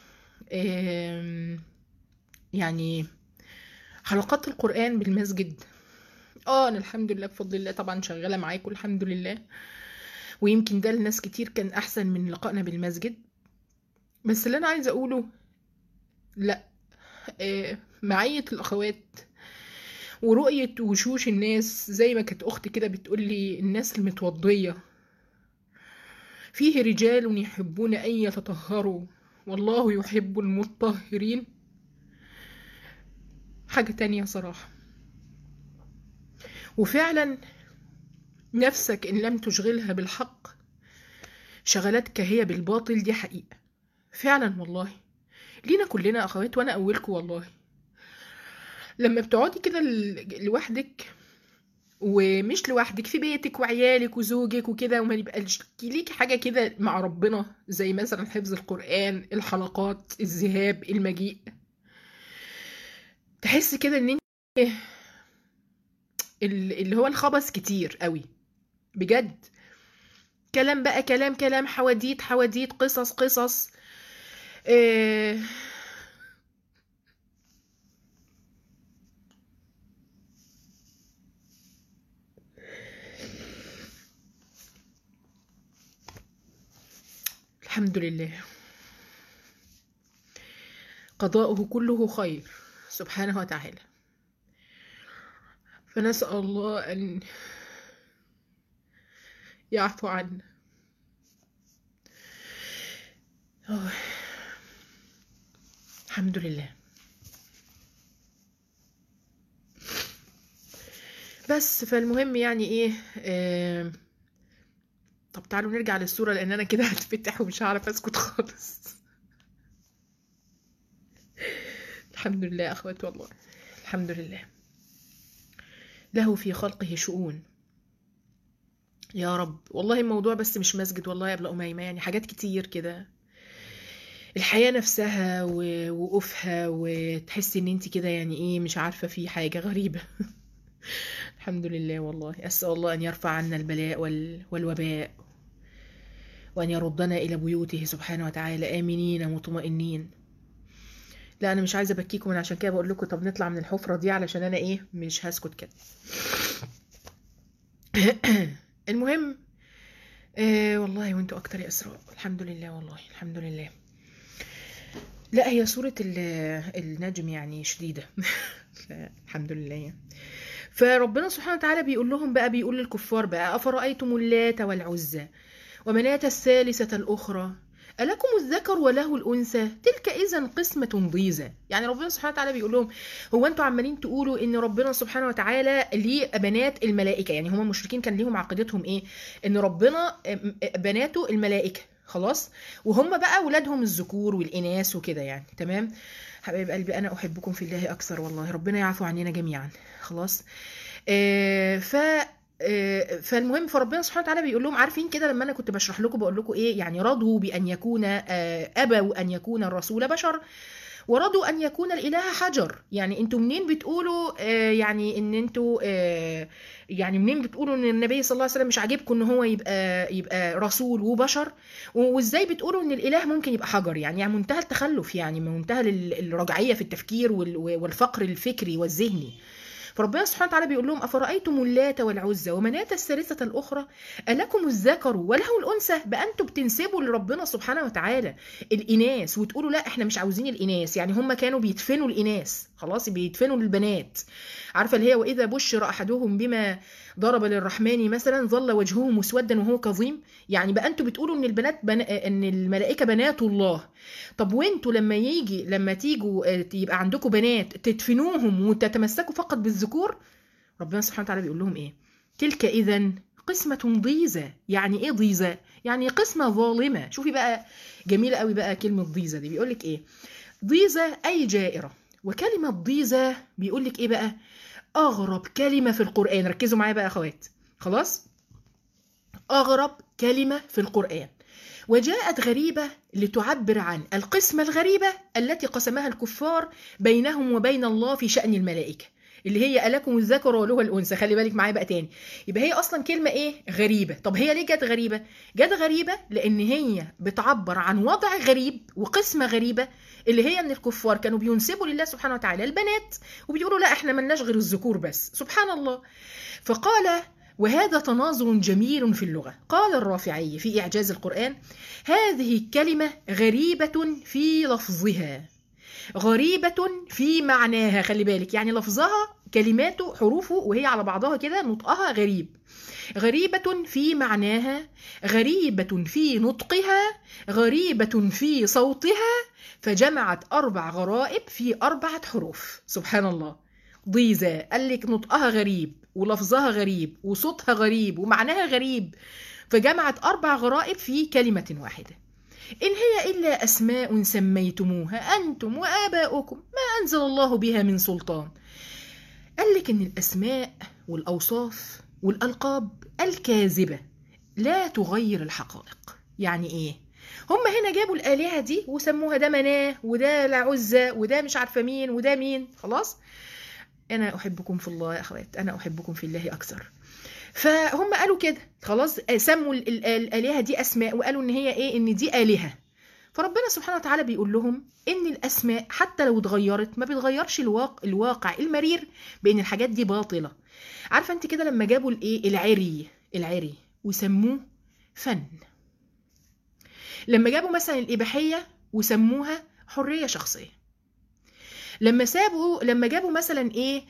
يعني حلقات القرآن بالمسجد، أنا الحمد لله بفضل الله طبعا شغالة معاكم الحمد لله، ويمكن ده لناس كتير كان أحسن من لقائنا بالمسجد. بس اللي أنا عايزة أقوله، لا، معية الأخوات ورؤية وشوش الناس، زي ما كانت أختي كده بتقولي الناس المتوضية، فيه رجال يحبون أن يتطهروا والله يحب المطهرين، حاجة تانية صراحة. وفعلا نفسك إن لم تشغلها بالحق شغلتك هي بالباطل، دي حقيقة فعلا والله، لينا كلنا أخوات، وأنا أولكم والله. لما بتقعدي كده لوحدك، ومش لوحدك، في بيتك وعيالك وزوجك وكده، وما يبقاش ليكي حاجة كده مع ربنا، زي مثلا حفظ القرآن، الحلقات، الذهاب المجيء، تحس كده ان انت اللي هو الخبث كتير قوي بجد، كلام بقى كلام حواديت قصص الحمد لله قضاؤه كله خير سبحانه وتعالى، فنسأل الله أن يعفو عنا. الحمد لله. بس فالمهم يعني ايه طب تعالوا نرجع للصورة، لان انا كده هتفتح ومش هعرف اسكت خالص. الحمد لله اخوات والله، الحمد لله، له في خلقه شؤون يا رب. والله الموضوع بس مش مسجد والله يا ابله أميمة، يعني حاجات كتير كده، الحياة نفسها ووقوفها، وتحسي ان انت كده يعني ايه مش عارفة، في حاجة غريبة. الحمد لله والله، أسأل الله أن يرفع عنا البلاء والوباء، وأن يردنا إلى بيوته سبحانه وتعالى آمنين مطمئنين. لا أنا مش عايزة أبكيكم، عشان كده بقول لكم طب نطلع من الحفرة دي، علشان أنا إيه مش هسكت كده. المهم والله وانتوا أكتر يا أسراء، الحمد لله والله الحمد لله. لا هي سورة النجم يعني شديدة. الحمد لله يعني. فربنا سبحانه وتعالى بيقول لهم بقى، بيقول للكفار بقى أفرأيتم اللات والعزى ومناة الثالثة الأخرى ألكم الذكر وله الأنثى تلك إذا قسمة ضيزى. يعني ربنا سبحانه وتعالى بيقول لهم هو أنتوا عمالين تقولوا إن ربنا سبحانه وتعالى ليه بنات الملائكة، يعني هم المشركين كان ليهم عقيدتهم إيه، إن ربنا بناته الملائكة خلاص، وهم بقى ولادهم الذكور والإناث وكده يعني. تمام حبايب قلبي، أنا أحبكم في الله أكثر والله، ربنا يعفو عننا جميعا خلاص. فالمهم فربنا سبحانه وتعالى بيقول لهم، عارفين كده لما انا كنت بشرح لكم بقول لكم ايه، يعني رضوا بان يكون ابوا ان يكون الرسول بشر ورضوا ان يكون الاله حجر. يعني انتوا منين بتقولوا يعني ان انتوا يعني منين بتقولوا ان النبي صلى الله عليه وسلم مش عاجبكم ان هو يبقى رسول وبشر، وازاي بتقولوا ان الاله ممكن يبقى حجر؟ يعني منتهى التخلف، يعني منتهى الرجعيه في التفكير والفقر الفكري والذهني. فربنا سبحانه وتعالى بيقول لهم أفرأيتم اللات والعزى ومناة الثالثة الأخرى ألكم الذكر وله الأنثى؟ بقى أنتوا بتنسبوا لربنا سبحانه وتعالى الإناث وتقولوا لا إحنا مش عاوزين الإناث. يعني هم كانوا بيدفنوا الإناث، خلاص بيدفنوا البنات. عارفة اللي هي وإذا بشر أحدهم بما ضرب للرحمن مثلا ظل وجهه مسودا وهو كظيم. يعني بقى أنتوا بتقولوا إن البنات إن الملائكة بنات الله. طب وانتوا لما تيجوا يبقى عندكم بنات تدفنوهم وتتمسكوا فقط بالذكور؟ ربنا سبحانه وتعالى بيقول لهم ايه؟ تلك اذا قسمة ضيزة. يعني ايه ضيزة؟ يعني قسمة ظالمة. شوفي بقى جميلة قوي بقى كلمة ضيزة دي، بيقولك ايه؟ ضيزة اي جائرة. وكلمة ضيزة بيقولك ايه بقى؟ اغرب كلمة في القرآن. ركزوا معايا بقى يا اخوات، خلاص؟ اغرب كلمة في القرآن، وجاءت غريبة لتعبر عن القسمة الغريبة التي قسمها الكفار بينهم وبين الله في شأن الملائكة، اللي هي ألكم الذكر وله الأنثى. خلي بالك معايا بقى تاني، يبقى هي أصلا كلمة إيه؟ غريبة. طب هي ليه جت غريبة؟ جت غريبة لأن هي بتعبر عن وضع غريب وقسمة غريبة، اللي هي أن الكفار كانوا بينسبوا لله سبحانه وتعالى البنات وبيقولوا لا إحنا ملناش غير الذكور بس. سبحان الله. فقال وهذا تناظر جميل في اللغة. قال الرافعي في إعجاز القرآن هذه الكلمة غريبة في لفظها غريبة في معناها. خلي بالك، يعني لفظها كلماته حروفه وهي على بعضها كده نطقها غريب. غريبة في معناها، غريبة في نطقها، غريبة في صوتها، فجمعت 4 غرائب في 4 حروف. سبحان الله. ضيزة قال لك نطقها غريب ولفظها غريب وصوتها غريب ومعناها غريب، فجمعت 4 غرائب في كلمة واحدة. إن هي إلا أسماء سميتموها أنتم وآباؤكم ما أنزل الله بها من سلطان. قال لك إن الأسماء والأوصاف والألقاب الكاذبة لا تغير الحقائق. يعني إيه؟ هم هنا جابوا الآلهة دي وسموها ده مناه وده العزة وده مش عارفة مين وده مين. خلاص، أنا أحبكم في الله يا أخوات، أنا أحبكم في الله أكثر. فهم قالوا كده، خلاص سموا الآلهة دي أسماء وقالوا إن هي إيه؟ إن دي آلهة. فربنا سبحانه وتعالى بيقول لهم إن الأسماء حتى لو اتغيرت ما بتغيرش الواقع المرير بإن الحاجات دي باطلة. عارفة أنت كده لما جابوا الإيه؟ العري وسموه فن. لما جابوا مثلا الإباحية وسموها حرية شخصية. لما جابوا مثلا ايه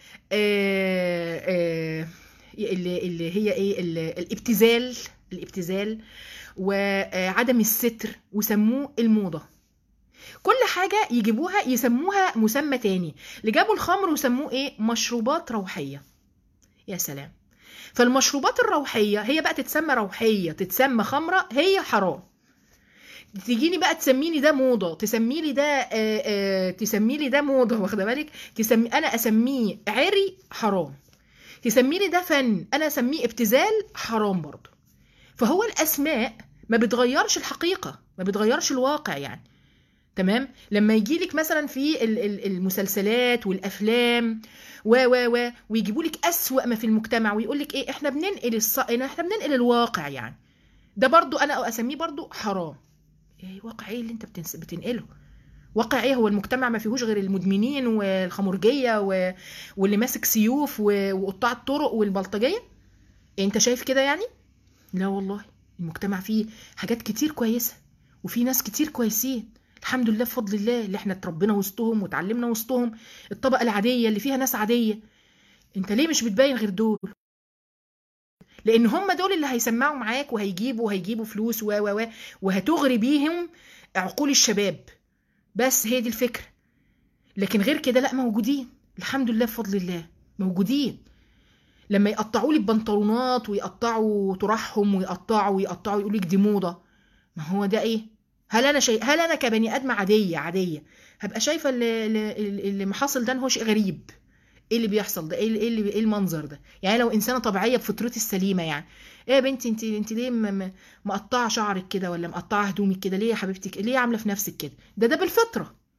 اللي هي ايه الابتذال وعدم الستر وسموه الموضة. كل حاجة يجيبوها يسموها مسمى تاني. اللي جابوا الخمر وسموه ايه؟ مشروبات روحية. يا سلام. فالمشروبات الروحية هي بقى تتسمى روحية، تتسمى خمرة، هي حرام. تيجيني بقى تسميني ده موضة، تسميلي ده موضة، واخده بالك؟ انا اسميه عري، حرام. تسميلي ده فن، انا اسميه ابتذال، حرام برضه. فهو الاسماء ما بتغيرش الحقيقة، ما بتغيرش الواقع يعني. تمام؟ لما يجيلك مثلا في المسلسلات والافلام ويجيبوا لك اسوأ ما في المجتمع ويقول لك ايه؟ احنا بننقل الواقع يعني. ده برضه انا اسميه برضه حرام. ايه واقع ايه اللي انت بتنقله؟ واقع ايه؟ هو المجتمع ما فيهوش غير المدمنين والخمرجيه واللي ماسك سيوف وقطاع الطرق والبلطجيه؟ انت شايف كده يعني؟ لا والله، المجتمع فيه حاجات كتير كويسه وفي ناس كتير كويسين الحمد لله بفضل الله، اللي احنا اتربينا وسطهم وتعلمنا وسطهم، الطبقه العاديه اللي فيها ناس عاديه. انت ليه مش بتبين غير دول؟ لان هم دول اللي هيسمعوا معاك وهيجيبوا فلوس وهتغري بيهم عقول الشباب. بس هي دي الفكرة. لكن غير كده لا، موجودين الحمد لله بفضل الله، موجودين. لما يقطعوا لي بنطلونات ويقطعوا طرحهم ويقطعوا يقول لك دي موضة، ما هو ده ايه؟ هل انا كبني ادم عادية هبقى شايفة اللي محصل ده هو شيء غريب؟ ايه اللي بيحصل ده؟ ايه المنظر ده؟ يعني لو انسانه طبيعيه بفطرتي السليمه، يعني ايه يا بنتي انت ليه مقطعه شعرك كده ولا مقطعه هدومك كده؟ ليه يا حبيبتي؟ ليه عامله في نفسك كده؟ ده بالفطره.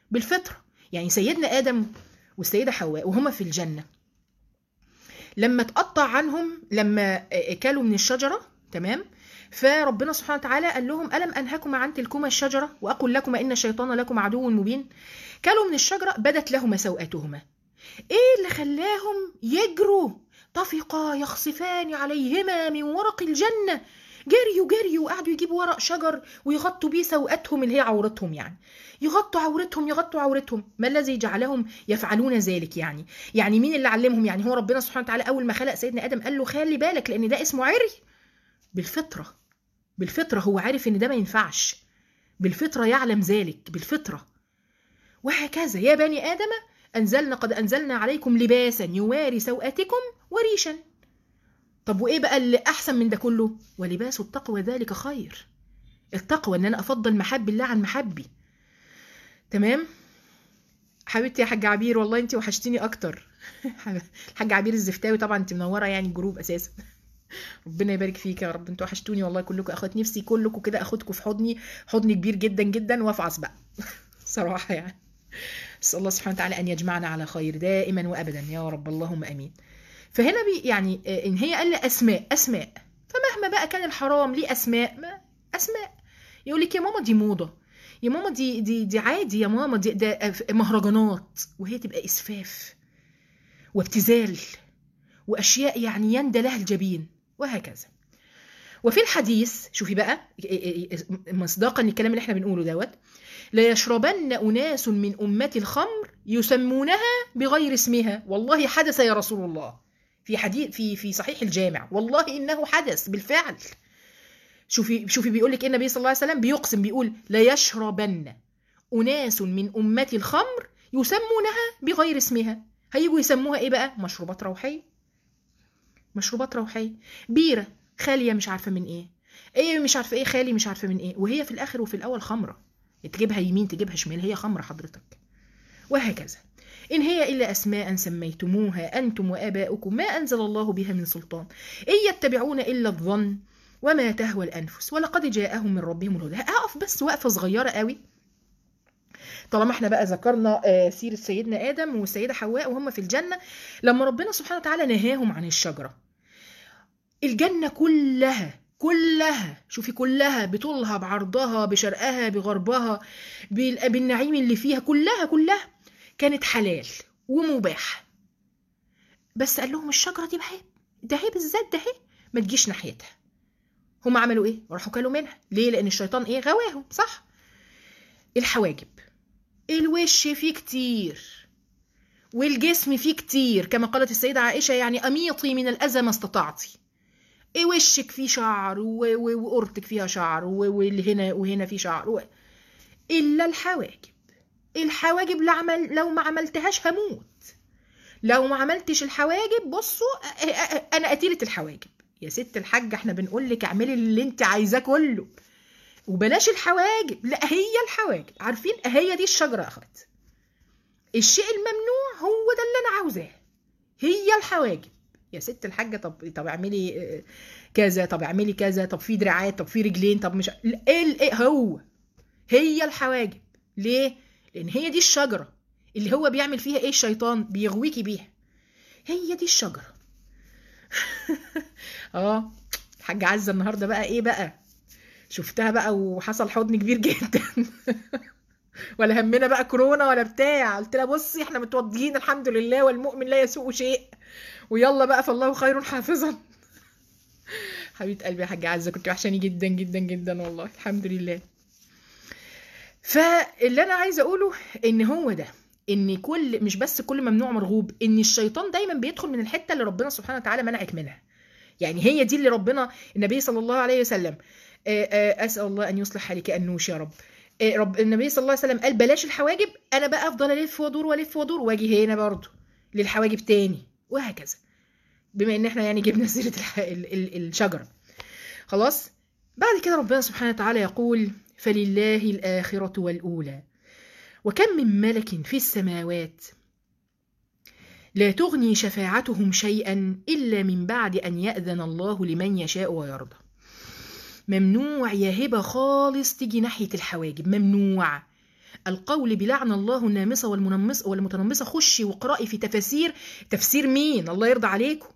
بالفطرة. يعني سيدنا آدم والسيدة حواء وهما في الجنة لما تقطع عنهم، لما كلوا من الشجرة، تمام، فربنا سبحانه وتعالى قال لهم ألم أنهكما عن تلكما الشجرة وأقول لكما إن الشيطان لكم عدو مبين. كلوا من الشجرة بدت لهما سوءاتهما. إيه اللي خلاهم يجروا؟ طفقا يخصفان عليهما من ورق الجنة. جريوا وقعدوا يجيبوا ورق شجر ويغطوا بيه سوءاتهم اللي هي عورتهم، يعني يغطوا عورتهم. ما الذي جعلهم يفعلون ذلك؟ يعني مين اللي علمهم؟ يعني هو ربنا سبحانه وتعالى أول ما خلق سيدنا آدم قال له خلي بالك لأن ده اسمه عري. بالفطرة هو عارف إن ده ما ينفعش، بالفطرة يعلم ذلك، بالفطرة. وهكذا يا بني آدم قد أنزلنا عليكم لباسا يواري سوءاتكم وريشا. طب وإيه بقى اللي أحسن من ده كله؟ ولباس التقوى ذلك خير. التقوى إن أنا أفضل محب الله عن محبي. تمام؟ حبيبتي يا حاجة عبير، والله أنت وحشتيني أكتر. الحاجة عبير الزفتاوي، طبعا أنت منورة يعني الجروب أساسا. ربنا يبارك فيك يا رب، انتوا وحشتوني والله كلكم اخوات، نفسي كلكم كده اخدكم في حضني كبير جدا جدا وافعص بقى. صراحة يعني. بس الله سبحانه وتعالى أن يجمعنا على خير دائما وأبدا يا رب، اللهم أمين. فهنا يعني إن هي قال أسماء، فمهما بقى كان الحرام ليه أسماء، يقول لك يا ماما دي موضة، يا ماما دي عادي، يا ماما ده مهرجانات، وهي تبقى إسفاف وابتذال وأشياء يعني يندى لها الجبين، وهكذا. وفي الحديث شوفي بقى مصداقا للكلام اللي احنا بنقوله دوت، لا يشربن أناس من أمتي الخمر يسمونها بغير اسمها. والله حدث يا رسول الله، في حديث في صحيح الجامع، والله إنه حدث بالفعل. شوفي بيقول لك النبي صلى الله عليه وسلم بيقسم، بيقول لا يشربن أناس من أمتي الخمر يسمونها بغير اسمها. هيجوا يسموها ايه بقى؟ مشروبات روحية، بيرة خالية مش عارفة من ايه مش عارفة ايه خالي مش عارفة من ايه، وهي في الاخر وفي الاول خمرة، تجيبها يمين تجيبها شمال، هي خمرة حضرتك. وهكذا. إن هي إلا أسماء سميتموها أنتم وآباؤكم ما أنزل الله بها من سلطان إن يتبعون إلا الظن وما تهوى الأنفس ولقد جاءهم من ربهم الهدى. أقف بس وقفة صغيرة قوي، طالما احنا بقى ذكرنا سيرة سيدنا آدم والسيدة حواء وهم في الجنة، لما ربنا سبحانه وتعالى نهاهم عن الشجرة. الجنة كلها شوفي، كلها بطولها بعرضها بشرقها بغربها بالنعيم اللي فيها، كلها كانت حلال ومباح. بس قال لهم الشجرة دي عيب بالذات ده ما تجيش ناحيتها. هم عملوا ايه؟ راحوا كلوا منها. ليه؟ لأن الشيطان غواهم، صح؟ الحواجب، الوش فيه كتير والجسم فيه كتير، كما قالت السيدة عائشة يعني أميطي من الأذى ما استطعتي. وشك فيه شعر وقرتك فيها شعر واللي هنا وهنا فيه شعر إلا الحواجب لو ما عملتهاش هموت. لو ما عملتش الحواجب، بصوا أنا قتيلة الحواجب يا ست الحاجة، احنا بنقول لك اعملي اللي انت عايزاه كله وبلاش الحواجب. لا، هي الحواجب، عارفين هي دي الشجرة أخوات. الشيء الممنوع هو ده اللي أنا عاوزاه، هي الحواجب يا ست الحاجة. طب اعملي كذا، طب اعملي كذا، طب في دراعات، طب في رجلين، طب مش هي الحواجب. ليه؟ لأن هي دي الشجرة اللي هو بيعمل فيها ايه الشيطان؟ بيغويكي بيها. هي دي الشجرة. الحاجة عزة النهاردة بقى ايه بقى؟ شفتها بقى وحصل حضن كبير جدا. ولا همنا بقى كورونا ولا بتاع. قلت لها بصي احنا متوضيين الحمد لله، والمؤمن لا يسوء شيء، ويلا بقى فالله خير حافظا. حبيبه قلبي يا حاجه عزه، كنت وحشاني جدا جدا جدا والله، الحمد لله. فاللي انا عايزه اقوله ان هو ده، ان مش بس كل ممنوع مرغوب، ان الشيطان دايما بيدخل من الحته اللي ربنا سبحانه وتعالى منعك منها. يعني هي دي اللي ربنا النبي صلى الله عليه وسلم اسال الله ان يصلح حالك انوش يا رب. النبي صلى الله عليه وسلم قال بلاش الحواجب، انا بقى افضل الف وادور واجي هنا برضو للحواجب تاني، وهكذا. بما ان احنا يعني جبنا سيره الشجره خلاص. بعد كده ربنا سبحانه وتعالى يقول فلله الآخرة والأولى وكم من ملك في السماوات لا تغني شفاعتهم شيئا إلا من بعد أن يأذن الله لمن يشاء ويرضى. ممنوع يا هبة خالص تيجي ناحية الحواجب، ممنوع. القول بلعن الله النامصة والمتنمصة. خشي واقرأي في تفسير مين؟ الله يرضى عليكم.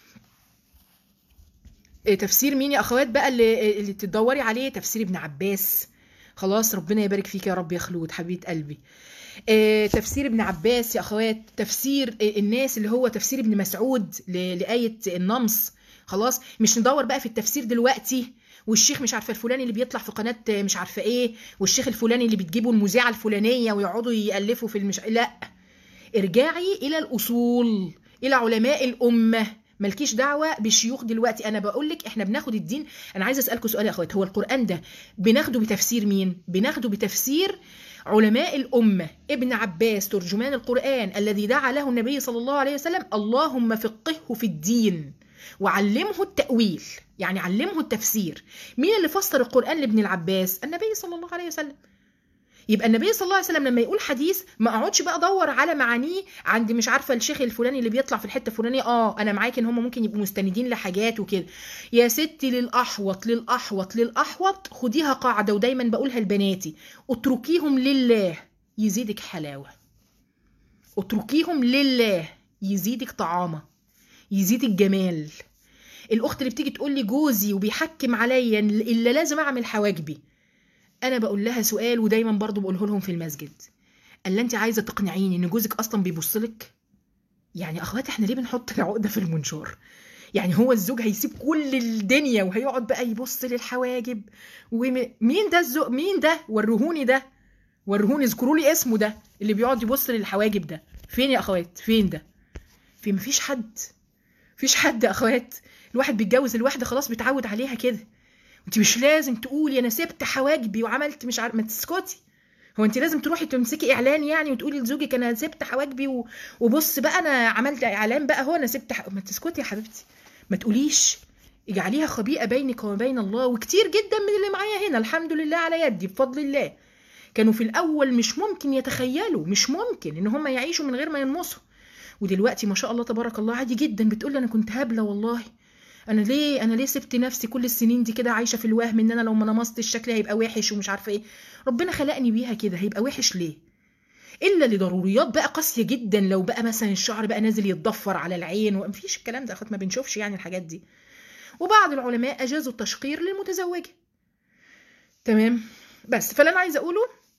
تفسير مين يا أخوات بقى اللي تدوري عليه؟ تفسير ابن عباس. خلاص، ربنا يبارك فيك يا رب يا خلود حبيبة قلبي. تفسير ابن عباس يا أخوات. تفسير الناس اللي هو تفسير ابن مسعود لآية النمص. خلاص، مش ندور بقى في التفسير دلوقتي والشيخ مش عارفه الفلاني اللي بيطلع في قناه مش عارفه ايه، والشيخ الفلاني اللي بتجيبه المذيعه الفلانيه ويقعدوا يالفوا في لا، ارجعي الى الاصول، الى علماء الامه. مالكيش دعوه بالشيوخ دلوقتي. انا بقول لك احنا بناخد الدين. انا عايزه اسالكم سؤال يا اخوات، هو القران ده بناخده بتفسير مين؟ بناخده بتفسير علماء الامه. ابن عباس ترجمان القران الذي دعا له النبي صلى الله عليه وسلم اللهم فقهه في الدين وعلمه التأويل، يعني علمه التفسير. مين اللي فسر القرآن لابن العباس؟ النبي صلى الله عليه وسلم. يبقى النبي صلى الله عليه وسلم لما يقول حديث ما اقعدش بقى ادور على معانيه عند مش عارفه الشيخ الفلاني اللي بيطلع في الحته الفلانيه. انا معاك ان هم ممكن يبقوا مستندين لحاجات وكده. يا ستي للاحوط للاحوط للاحوط خديها قاعده، ودايما بقولها لبناتي: اتركيهم لله يزيدك حلاوه، اتركيهم لله يزيدك طعامه، يزيدك جمال. الاخت اللي بتيجي تقول لي جوزي وبيحكم عليا الا لازم اعمل حواجبي، انا بقول لها سؤال ودايما برضو بقوله لهم في المسجد: الا انت عايزه تقنعيني ان جوزك اصلا بيبص لك؟ يعني اخواتي احنا ليه بنحط العقده في المنشار؟ يعني هو الزوج هيسيب كل الدنيا وهيقعد بقى يبص للحواجب؟ ومين ده الزوج؟ مين ده؟ ورهوني ده، ورهوني، اذكروا لي اسمه ده اللي بيقعد يبص للحواجب ده. فين يا اخوات؟ فين ده؟ في مفيش حد، مفيش حد يا اخوات. الواحد بيتجوز الواحده خلاص بيتعود عليها كده. انت مش لازم تقولي انا سبت حواجبي وعملت مش عارف، ما تسكتي. هو انت لازم تروحي تمسكي اعلان يعني وتقولي لزوجك انا سبت حواجبي وبص بقى انا عملت اعلان بقى هو انا سبت ما تسكتي يا حبيبتي، ما تقوليش. اجعليها خبيئه بينك وبين الله. وكتير جدا من اللي معايا هنا الحمد لله على يدي بفضل الله كانوا في الاول مش ممكن يتخيلوا، مش ممكن ان هم يعيشوا من غير ما ينمصوا، ودلوقتي ما شاء الله تبارك الله عادي جدا. بتقول انا كنت هبله والله، انا ليه سبت نفسي كل السنين دي كده عايشه في الوهم ان انا لو ما نمصتش شكلي هيبقى وحش ومش عارفه ايه. ربنا خلقني بيها كده، هيبقى وحش ليه؟ الا لضروريات بقى قاسيه جدا، لو بقى مثلا الشعر بقى نازل يتضفر على العين ومفيش الكلام ده اخوات، ما بنشوفش يعني الحاجات دي. وبعض العلماء اجازوا التشقير للمتزوجه. تمام، بس فاللي انا عايزه اقوله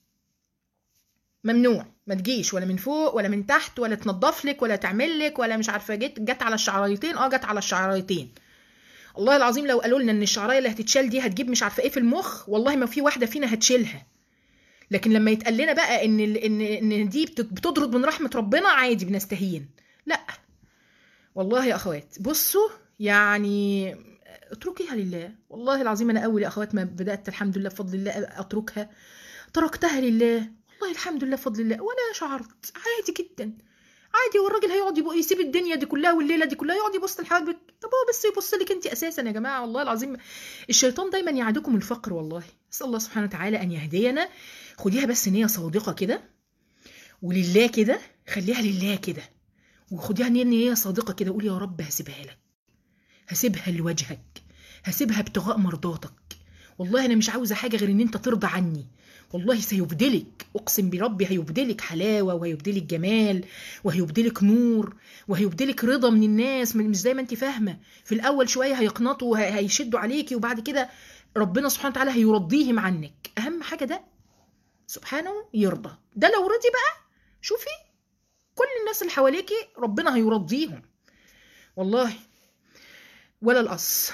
ممنوع، ما تجيش ولا من فوق ولا من تحت ولا تنظف لك ولا تعمل لك ولا مش عارفه جت على الشعرايتين. جت على الشعرايتين. والله العظيم لو قالوا لنا ان الشعرايه اللي هتتشال دي هتجيب مش عارفه ايه في المخ، والله ما في واحده فينا هتشيلها. لكن لما يتقال لنا بقى ان دي بتطرد من رحمه ربنا، عادي بنستهين. لا والله يا اخوات بصوا، يعني اتركيها لله. والله العظيم انا اول يا اخوات ما بدات الحمد لله بفضل الله اتركها تركتها لله، والله الحمد لله بفضل الله، ولا شعرت. عادي جدا، عادي. والراجل هيقعد يسيب الدنيا دي كلها والليله دي كلها يقعد يبص لحواجبك؟ طب هو بس يبص لك انت اساسا يا جماعه. والله العظيم الشيطان دايما يعدكم الفقر. والله اسال الله سبحانه وتعالى ان يهدينا. خديها بس نيه صادقه كده ولله كده، خليها لله كده، وخديها نيه صادقه كده، وقولي يا رب هسيبها لك، هسيبها لوجهك، هسيبها ابتغاء مرضاتك. والله انا مش عاوزه حاجه غير ان انت ترضى عني. والله سيبدلك، اقسم بربي هيبدلك حلاوه وهيبدلك جمال وهيبدلك نور وهيبدلك رضا من الناس. مش زي ما انت فاهمه، في الاول شويه هيقنطوا وهيشدوا عليكي، وبعد كده ربنا سبحانه وتعالى هيرضيهم عنك. اهم حاجه ده سبحانه يرضى. ده لو رضي بقى شوفي كل الناس اللي حواليكي ربنا هيرضيهم. والله ولا القص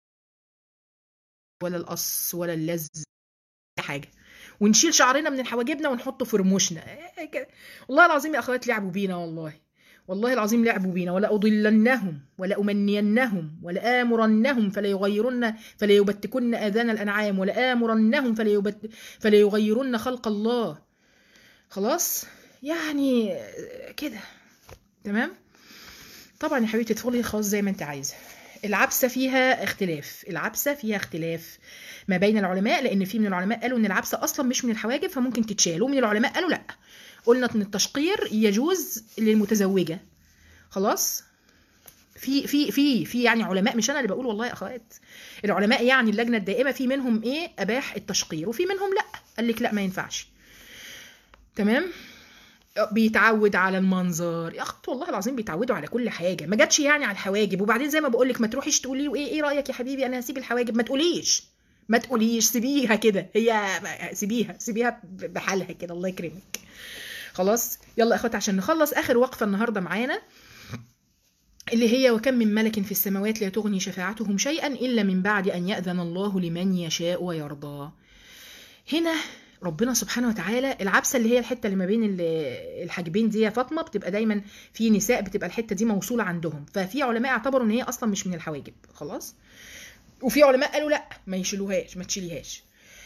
ولا اللز حاجه، ونشيل شعرنا من حواجبنا ونحطه في رموشنا. والله العظيم يا اخوات لعبوا بينا، والله العظيم لعبوا بينا. ولا اضلنهم ولا امنينهم ولا امرنهم فلا يبتكن اذان الانعام ولا امرنهم فلا يغيرن خلق الله. خلاص يعني كده تمام. طبعا يا حبيبتي تدخلي خلاص زي ما انت عايزه. العبسه فيها اختلاف ما بين العلماء، لان في من العلماء قالوا ان العبسه اصلا مش من الحواجب فممكن تتشال، ومن العلماء قالوا لا، قلنا ان التشقير يجوز للمتزوجه. خلاص في يعني علماء، مش انا اللي بقول والله يا اخوات، العلماء يعني اللجنه الدائمه في منهم اباح التشقير، وفي منهم لا، قال لك لا ما ينفعش. تمام. بيتعود على المنظر يا اخت، والله العظيم بيتعودوا على كل حاجه، ما جاتش يعني على الحواجب. وبعدين زي ما بقول لك ما تروحيش تقولي له ايه رايك يا حبيبي انا هسيب الحواجب، ما تقوليش سيبيها كده، هي سيبيها بحالها كده، الله يكرمك. خلاص يلا يا اخوات عشان نخلص اخر وقفه النهارده معانا، اللي هي وكم من ملك في السماوات لا تغني شفاعتهم شيئا الا من بعد ان ياذن الله لمن يشاء ويرضى. هنا ربنا سبحانه وتعالى العبسه اللي هي الحته اللي ما بين الحاجبين دي يا فاطمه، بتبقى دايما في نساء بتبقى الحته دي موصوله عندهم، ففي علماء اعتبروا ان هي اصلا مش من الحواجب خلاص، وفي علماء قالوا لا ما يشيلوهاش ما تشيليهاش.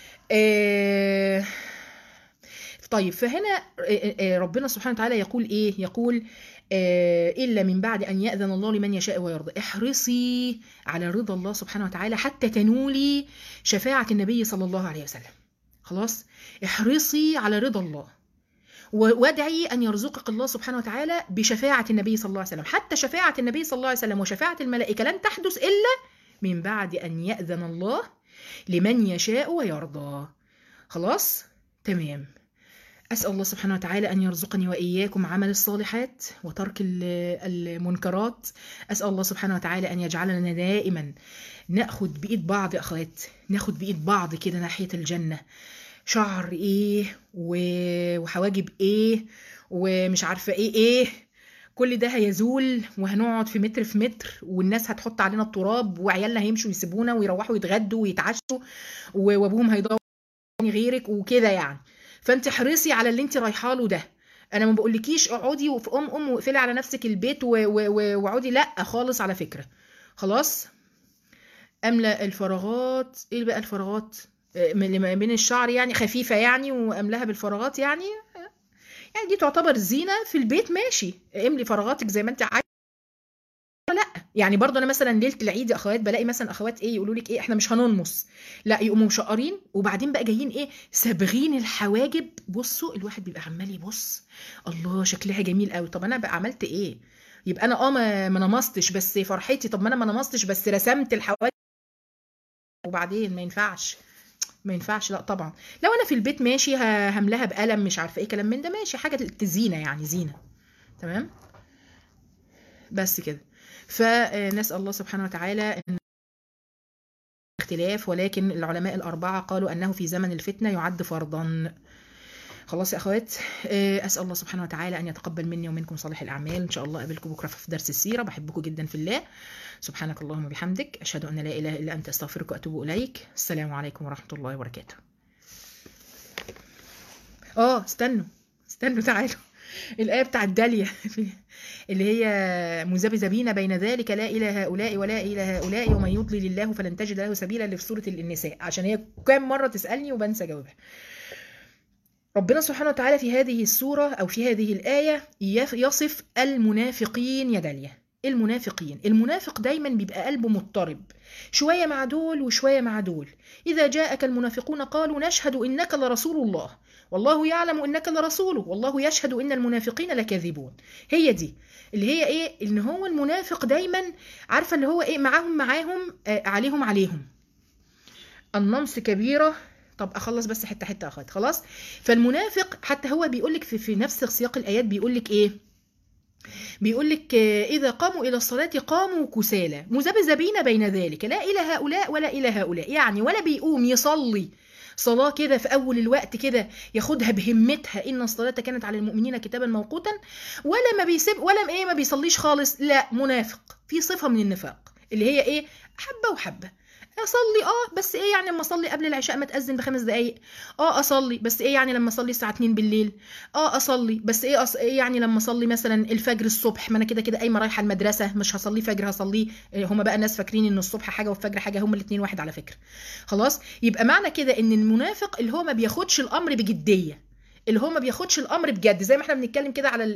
طيب فهنا ربنا سبحانه وتعالى يقول ايه؟ يقول إلا من بعد أن يأذن الله لمن يشاء ويرضى. احرصي على رضا الله سبحانه وتعالى حتى تنولي شفاعة النبي صلى الله عليه وسلم. خلاص احرصي على رضا الله، وادعي أن يرزقك الله سبحانه وتعالى بشفاعة النبي صلى الله عليه وسلم. حتى شفاعة النبي صلى الله عليه وسلم وشفاعة الملائكة لن تحدث إلا من بعد أن يأذن الله لمن يشاء ويرضى. خلاص تمام. أسأل الله سبحانه وتعالى أن يرزقني وإياكم عمل الصالحات وترك المنكرات. أسأل الله سبحانه وتعالى أن يجعلنا دائما نأخذ بإيد بعض يا أخوات، ناخد بإيد بعض كده ناحية الجنة. شعر إيه وحواجب إيه ومش عارفة إيه كل ده هيزول، وهنقعد في متر والناس هتحط علينا التراب، وعيالنا هيمشوا يسيبونا ويروحوا يتغدوا ويتعشوا، وابوهم هيضربوا غيرك وكده يعني. فانت حرصي على اللي انت رايحه له ده. انا ما بقولكيش اقعدي وفي واقفلي على نفسك البيت واقعدي، لا خالص على فكره. خلاص املا الفراغات. ايه بقى الفراغات؟ من بين الشعر يعني خفيفه يعني، واملاها بالفراغات يعني دي تعتبر زينه في البيت، ماشي املي فراغاتك زي ما انت عايزه. لا يعني برضه انا مثلا ليله العيد يا اخوات بلاقي مثلا اخوات ايه يقولوا لك ايه احنا مش هننمص، لا يقوموا مشقرين وبعدين بقى جايين ايه صابغين الحواجب. بصوا الواحد بيبقى عمال يبص الله شكلها جميل قوي، طب انا بقى عملت ايه؟ يبقى انا ما نمصتش بس فرحتي، طب ما انا ما نمصتش بس رسمت الحواجب وبعدين ما ينفعش لا طبعا. لو انا في البيت ماشي هملاها بقلم مش عارفه ايه كلام من ده ماشي، حاجه تزينه يعني زينه تمام بس كده. فنسأل الله سبحانه وتعالى أن اختلاف، ولكن العلماء الأربعة قالوا أنه في زمن الفتنة يعد فرضا. خلاص يا أخوات أسأل الله سبحانه وتعالى أن يتقبل مني ومنكم صالح الأعمال. إن شاء الله أقابلكم بكرة في درس السيرة. بحبكم جدا في الله. سبحانك اللهم وبحمدك أشهد أن لا إله إلا أنت أستغفرك وأتوب إليك. السلام عليكم ورحمة الله وبركاته. استنوا تعالوا الآية بتاع الدالية اللي هي مذبذبين بين ذلك لا إلى هؤلاء ولا إلى هؤلاء ومن يضلل الله فلن تجد له سبيلا، اللي في سورة النساء، عشان هي كام مرة تسألني وبنسى جوابها. ربنا سبحانه وتعالى في هذه السورة أو في هذه الآية يصف المنافقين يا دالية. المنافق دايما بيبقى قلبه مضطرب، شوية مع دول وشوية مع دول. إذا جاءك المنافقون قالوا نشهد إنك لرسول الله والله يعلم إنك لرسوله والله يشهد إن المنافقين لكاذبون. هي دي اللي هي إيه؟ إن هو المنافق دايما عارفة اللي هو إيه معاهم عليهم النمس كبيرة. طب أخلص بس حتة أخوات خلاص. فالمنافق حتى هو بيقولك في نفس سياق الآيات بيقولك إيه؟ بيقولك إذا قاموا إلى الصلاة قاموا كسالى مذبذبين بين ذلك لا إلى هؤلاء ولا إلى هؤلاء، يعني ولا بيقوم يصلي صلاة كده في أول الوقت كده ياخدها بهمتها إن الصلاة كانت على المؤمنين كتابا موقوتا، ولا ما بيسيب ولا ما بيصليش خالص. لا منافق في صفة من النفاق اللي هي إيه؟ حبة وحبة. اصلي بس ايه يعني لما اصلي قبل العشاء ما تأذن ب5 دقايق، اصلي بس ايه يعني لما اصلي الساعه 2 بالليل، اصلي بس ايه يعني لما اصلي مثلا الفجر الصبح، ما انا كده قايمه رايحه المدرسه مش هصلي فجر هصليه. هما بقى الناس فاكرين ان الصبح حاجه والفجر حاجه، هما الاثنين واحد على فكره. خلاص يبقى معنى كده ان المنافق اللي هو ما بياخدش الامر بجديه، اللي هو ما بياخدش الامر بجد، زي ما احنا بنتكلم كده على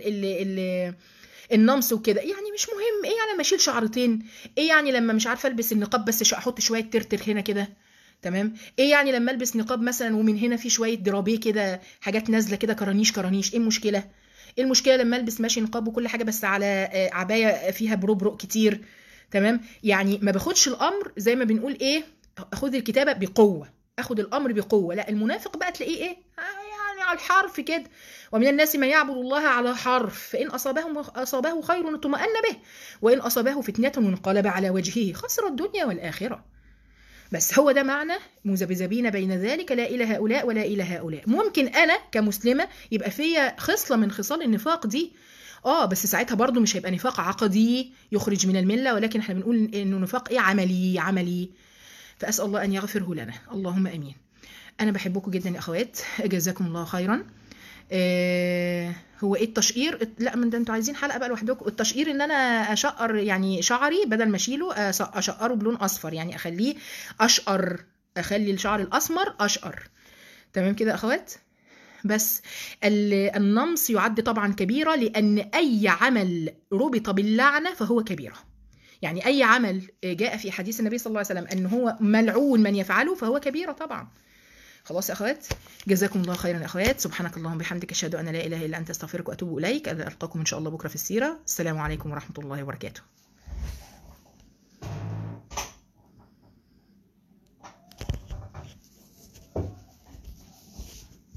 النمس وكده، يعني مش مهم ايه يعني لما اشيل شعرتين، ايه يعني لما مش عارفه البس النقاب بس احط شويه ترتر هنا كده تمام، ايه يعني لما البس نقاب مثلا ومن هنا في شويه درابيه كده حاجات نازله كده كرانيش ايه المشكله؟ ايه المشكله لما البس ماشي نقاب وكل حاجه بس على عبايه فيها بربرق كتير تمام؟ يعني ما باخدش الامر زي ما بنقول ايه، اخد الكتابه بقوه، اخد الامر بقوه. لا المنافق بقى تلاقيه ايه يعني على الحرف كده. ومن الناس من يعبد الله على حرف، فإن أصابه خير اطمأن به، وإن أصابه فتنة انقلب على وجهه خسر الدنيا والآخرة. بس هو ده معنى مذبذبين بين ذلك، لا إلى هؤلاء ولا إلى هؤلاء. ممكن أنا كمسلمة يبقى فيا خصلة من خصال النفاق دي، بس ساعتها برضو مش هيبقى نفاق عقدي يخرج من الملة، ولكن احنا بنقول انه نفاق عملي. فأسأل الله أن يغفره لنا، اللهم أمين. أنا بحبكم جدا يا أخوات، جزاكم الله خيرا. هو ايه التشقير؟ لا، من ده انتوا عايزين حلقة بقى لوحدكم. التشقير ان انا اشقر يعني شعري، بدل ما اشيله اشقره بلون اصفر، يعني اخليه اشقر، اخلي الشعر الاسمر اشقر. تمام كده اخوات؟ بس النمص يعد طبعا كبيرة، لأن أي عمل ربط باللعنة فهو كبيرة. يعني أي عمل جاء في حديث النبي صلى الله عليه وسلم أنه هو ملعون من يفعله فهو كبيرة طبعا. خلاص يا أخوات، جزاكم الله خيرا يا أخوات. سبحانك اللهم وبحمدك، أشهد أن لا إله إلا أنت، أستغفرك وأتوب إليك. ألقاكم إن شاء الله بكرة في السيرة. السلام عليكم ورحمة الله وبركاته.